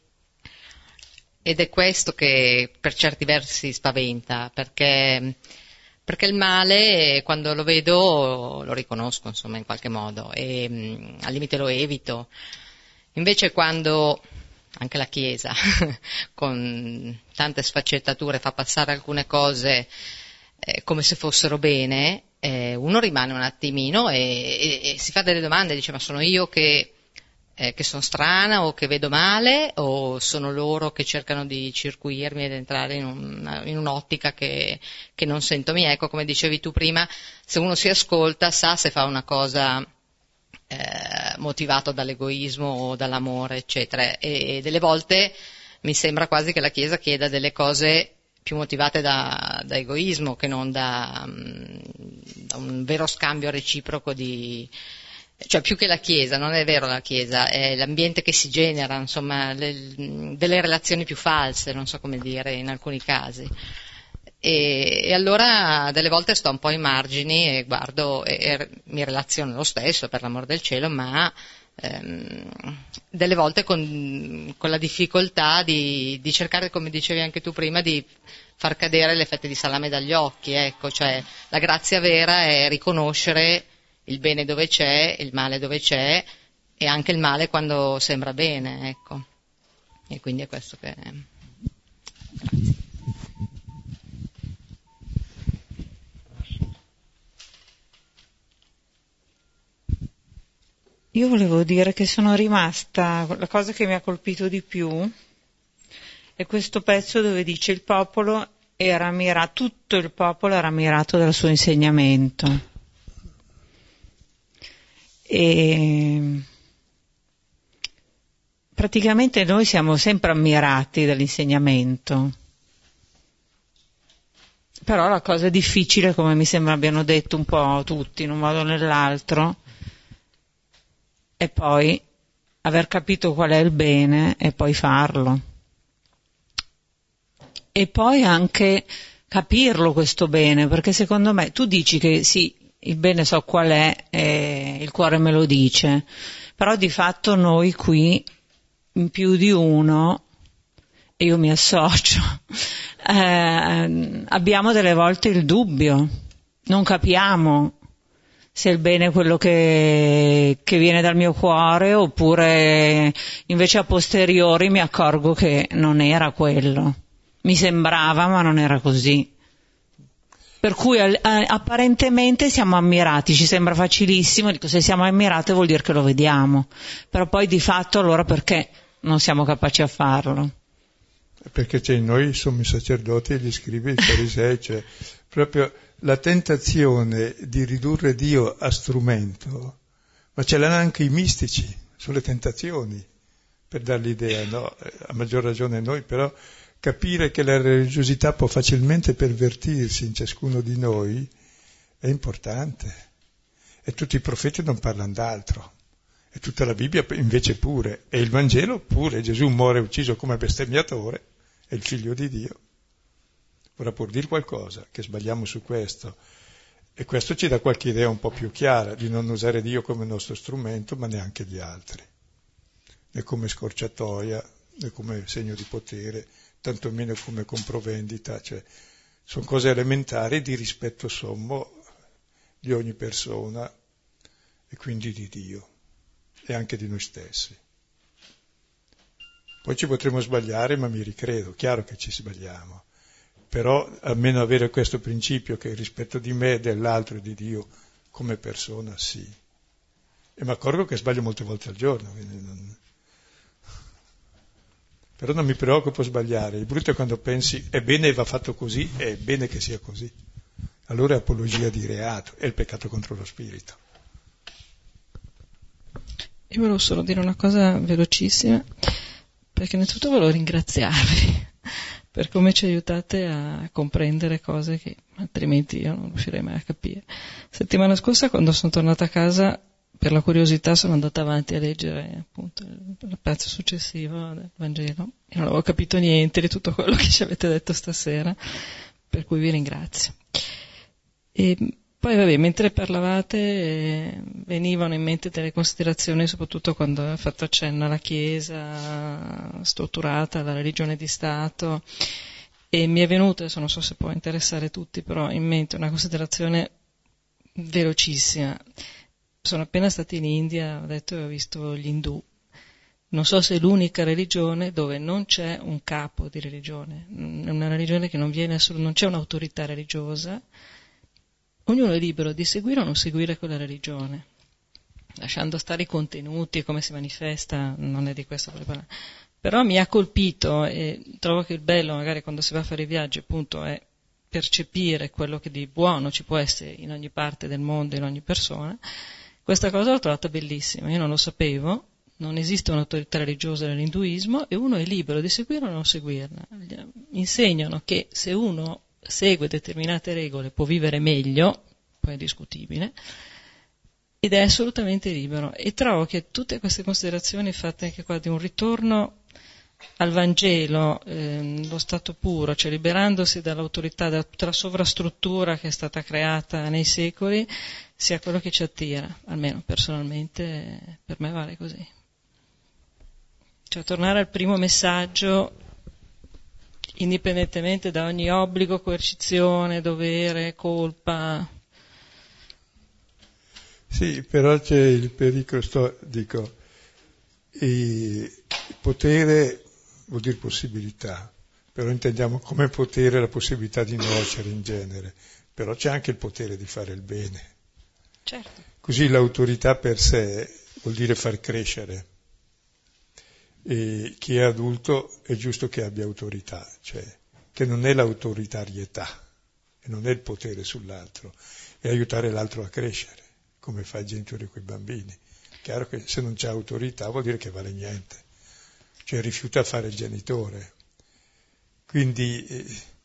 I: ed è questo che per certi versi spaventa, perché, perché il male quando lo vedo lo riconosco, insomma, in qualche modo, e mh, al limite lo evito. Invece quando anche la Chiesa con tante sfaccettature fa passare alcune cose eh, come se fossero bene, eh, uno rimane un attimino e, e, e si fa delle domande, dice: ma sono io che, eh, che sono strana o che vedo male, o sono loro che cercano di circuirmi ed entrare in, un, in un'ottica che, che non sento mia? Ecco, come dicevi tu prima, se uno si ascolta sa se fa una cosa Eh, motivato dall'egoismo o dall'amore, eccetera, e, e delle volte mi sembra quasi che la Chiesa chieda delle cose più motivate da, da egoismo che non da, da un vero scambio reciproco di, cioè più che la Chiesa, non è vero la Chiesa, è l'ambiente che si genera, insomma, le, delle relazioni più false, non so come dire, in alcuni casi. E, e allora delle volte sto un po' ai margini e guardo e, e mi relaziono lo stesso, per l'amor del cielo, ma ehm, delle volte con, con la difficoltà di, di cercare, come dicevi anche tu prima, di far cadere le fette di salame dagli occhi, ecco, cioè la grazia vera è riconoscere il bene dove c'è, il male dove c'è, e anche il male quando sembra bene, ecco. E quindi è questo che... Grazie.
J: Io volevo dire che sono rimasta, la cosa che mi ha colpito di più è questo pezzo dove dice: il popolo era ammirato, tutto il popolo era ammirato dal suo insegnamento. E praticamente noi siamo sempre ammirati dall'insegnamento, però la cosa difficile, come mi sembra abbiano detto un po' tutti in un modo o nell'altro, e poi aver capito qual è il bene e poi farlo. E poi anche capirlo questo bene, perché secondo me tu dici che sì, il bene so qual è, e il cuore me lo dice, però di fatto noi qui, in più di uno, e io mi associo, eh, abbiamo delle volte il dubbio, non capiamo se il bene è quello che, che viene dal mio cuore, oppure invece a posteriori mi accorgo che non era quello. Mi sembrava, ma non era così. Per cui eh, apparentemente siamo ammirati, ci sembra facilissimo, dico, se siamo ammirati vuol dire che lo vediamo, però poi di fatto allora perché non siamo capaci a farlo?
B: Perché c'è in noi, sommi sacerdoti, gli scribi, i farisei, cioè proprio la tentazione di ridurre Dio a strumento, ma ce l'hanno anche i mistici sulle tentazioni, per dar l'idea, no? A maggior ragione noi, però capire che la religiosità può facilmente pervertirsi in ciascuno di noi è importante. E tutti i profeti non parlano d'altro, e tutta la Bibbia invece pure, e il Vangelo pure. Gesù muore ucciso come bestemmiatore, è il figlio di Dio. Ora, pur dire qualcosa, che sbagliamo su questo, e questo ci dà qualche idea un po' più chiara di non usare Dio come nostro strumento, ma neanche gli altri, né come scorciatoia, né come segno di potere, tantomeno come compravendita, cioè sono cose elementari di rispetto sommo di ogni persona e quindi di Dio e anche di noi stessi. Poi ci potremo sbagliare, ma mi ricredo, chiaro che ci sbagliamo, però almeno avere questo principio che il rispetto di me, dell'altro e di Dio come persona, sì. E mi accorgo che sbaglio molte volte al giorno, quindi non... però non mi preoccupo sbagliare. Il brutto è quando pensi è bene va fatto così, è bene che sia così. Allora è apologia di reato, è il peccato contro lo spirito.
K: Io volevo solo dire una cosa velocissima, perché innanzitutto volevo ringraziarvi per come ci aiutate a comprendere cose che altrimenti io non riuscirei mai a capire. Settimana scorsa, quando sono tornata a casa, per la curiosità sono andata avanti a leggere appunto il, il pezzo successivo del Vangelo e non avevo capito niente di tutto quello che ci avete detto stasera, per cui vi ringrazio. E poi vabbè, mentre parlavate eh, venivano in mente delle considerazioni, soprattutto quando ho fatto accenno alla Chiesa strutturata, alla religione di Stato, e mi è venuta, adesso non so se può interessare tutti, però in mente una considerazione velocissima. Sono appena stata in India, ho detto e ho visto gli indù. Non so se è l'unica religione dove non c'è un capo di religione, è una religione che non viene solo, non c'è un'autorità religiosa. Ognuno è libero di seguire o non seguire quella religione, lasciando stare i contenuti e come si manifesta, non è di questo che parlo. Però mi ha colpito e trovo che il bello magari quando si va a fare i viaggi appunto è percepire quello che di buono ci può essere in ogni parte del mondo, in ogni persona. Questa cosa l'ho trovata bellissima, io non lo sapevo, non esiste un'autorità religiosa nell'induismo e uno è libero di seguirla o non seguirla. Insegnano che se uno segue determinate regole può vivere meglio, poi è discutibile, ed è assolutamente libero. E trovo che tutte queste considerazioni fatte anche qua di un ritorno al Vangelo, ehm, lo stato puro, cioè liberandosi dall'autorità, da tutta la sovrastruttura che è stata creata nei secoli, sia quello che ci attira, almeno personalmente per me vale così. Cioè tornare al primo messaggio, indipendentemente da ogni obbligo, coercizione, dovere, colpa.
B: Sì, però c'è il pericolo, sto, dico, il potere vuol dire possibilità, però intendiamo come potere la possibilità di nuocere in genere, però c'è anche il potere di fare il bene.
K: Certo.
B: Così l'autorità per sé vuol dire far crescere. E chi è adulto è giusto che abbia autorità, cioè che non è l'autoritarietà e non è il potere sull'altro, è aiutare l'altro a crescere, come fa il genitore con i bambini. Chiaro che se non c'è autorità vuol dire che vale niente, cioè rifiuta a fare il genitore. Quindi eh,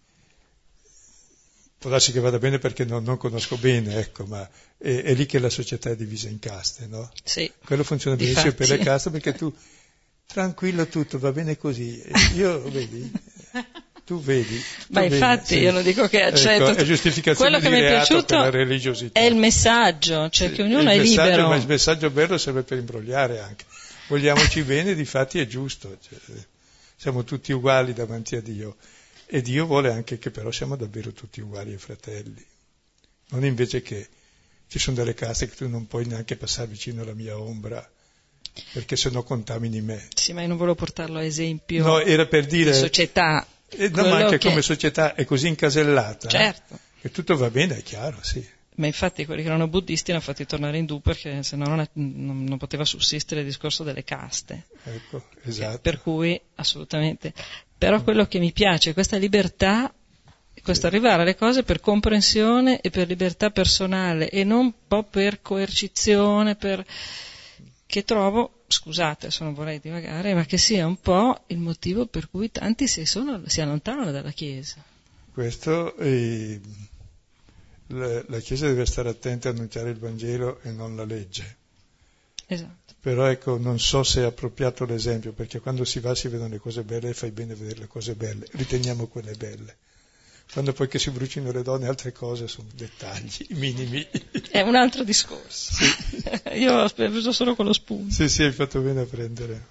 B: può darsi che vada bene perché non, non conosco bene, ecco, ma è, è lì che la società è divisa in caste, no?
K: Sì.
B: Quello funziona benissimo per le caste perché tu tranquillo tutto, va bene così. Io, vedi, tu vedi. Tu
K: Ma
B: vedi,
K: infatti
B: sì.
K: Io non dico che accetto.
B: Ecco, è giustificazione
K: quello che
B: di
K: mi è
B: reato
K: piaciuto
B: per la religiosità.
K: è il messaggio, cioè
B: Sì,
K: che ognuno
B: il
K: è
B: messaggio,
K: libero.
B: Ma il messaggio bello serve per imbrogliare anche. Vogliamoci bene, difatti è giusto. Cioè, siamo tutti uguali davanti a Dio. E Dio vuole anche che però siamo davvero tutti uguali e fratelli. Non invece che ci sono delle case che tu non puoi neanche passare vicino alla mia ombra, perché se no contamini me.
K: Sì, ma io non volevo portarlo a esempio
B: no, era per dire,
K: di società.
B: Eh, no, ma anche
K: che...
B: come società è così incasellata.
K: Certo.
B: Che tutto va bene, è chiaro, sì.
K: Ma infatti quelli che erano buddisti hanno fatti tornare indù perché sennò non, è, non, non poteva sussistere il discorso delle caste.
B: Ecco, esatto.
K: Per cui, assolutamente. Però quello che mi piace è questa libertà, questo sì. Arrivare alle cose per comprensione e per libertà personale e non un po' per coercizione, per... che trovo, scusate se non vorrei divagare, ma che sia un po' il motivo per cui tanti si, sono, si allontanano dalla Chiesa.
B: Questo è... La, la Chiesa deve stare attenta a annunciare il Vangelo e non la legge.
K: Esatto.
B: Però ecco, non so se è appropriato l'esempio, perché quando si va si vedono le cose belle e fai bene a vedere le cose belle, riteniamo quelle belle. Quando poi che si brucino le donne altre cose sono dettagli minimi.
K: È un altro discorso.
B: Sì.
K: Io ho preso solo con lo spunto.
B: Sì, sì, hai fatto bene a prendere.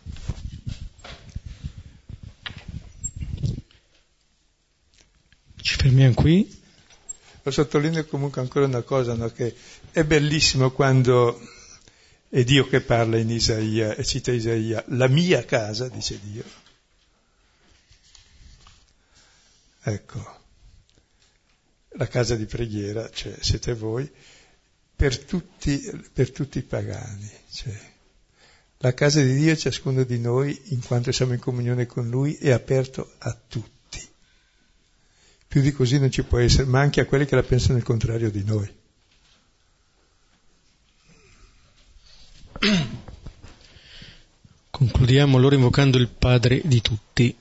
A: Ci fermiamo qui.
B: Lo sottolineo comunque ancora una cosa, no? Che è bellissimo quando è Dio che parla in Isaia e cita Isaia, la mia casa, dice Dio. Ecco, la casa di preghiera, cioè siete voi, per tutti, per tutti i pagani. Cioè, La casa di Dio, ciascuno di noi, in quanto siamo in comunione con Lui, è aperto a tutti. Più di così non ci può essere, ma anche a quelli che la pensano il contrario di noi.
A: Concludiamo allora invocando il Padre di tutti.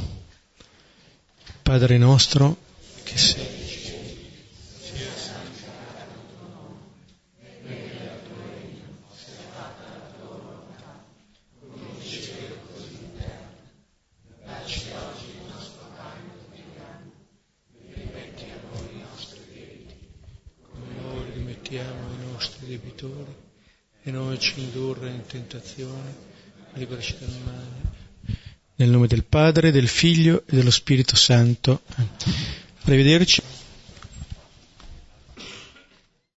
A: Padre nostro, che sei.
L: I nostri debitori e non ci indurre in tentazione, ma liberaci dal male.
A: Nel nome del Padre, del Figlio e dello Spirito Santo. Arrivederci.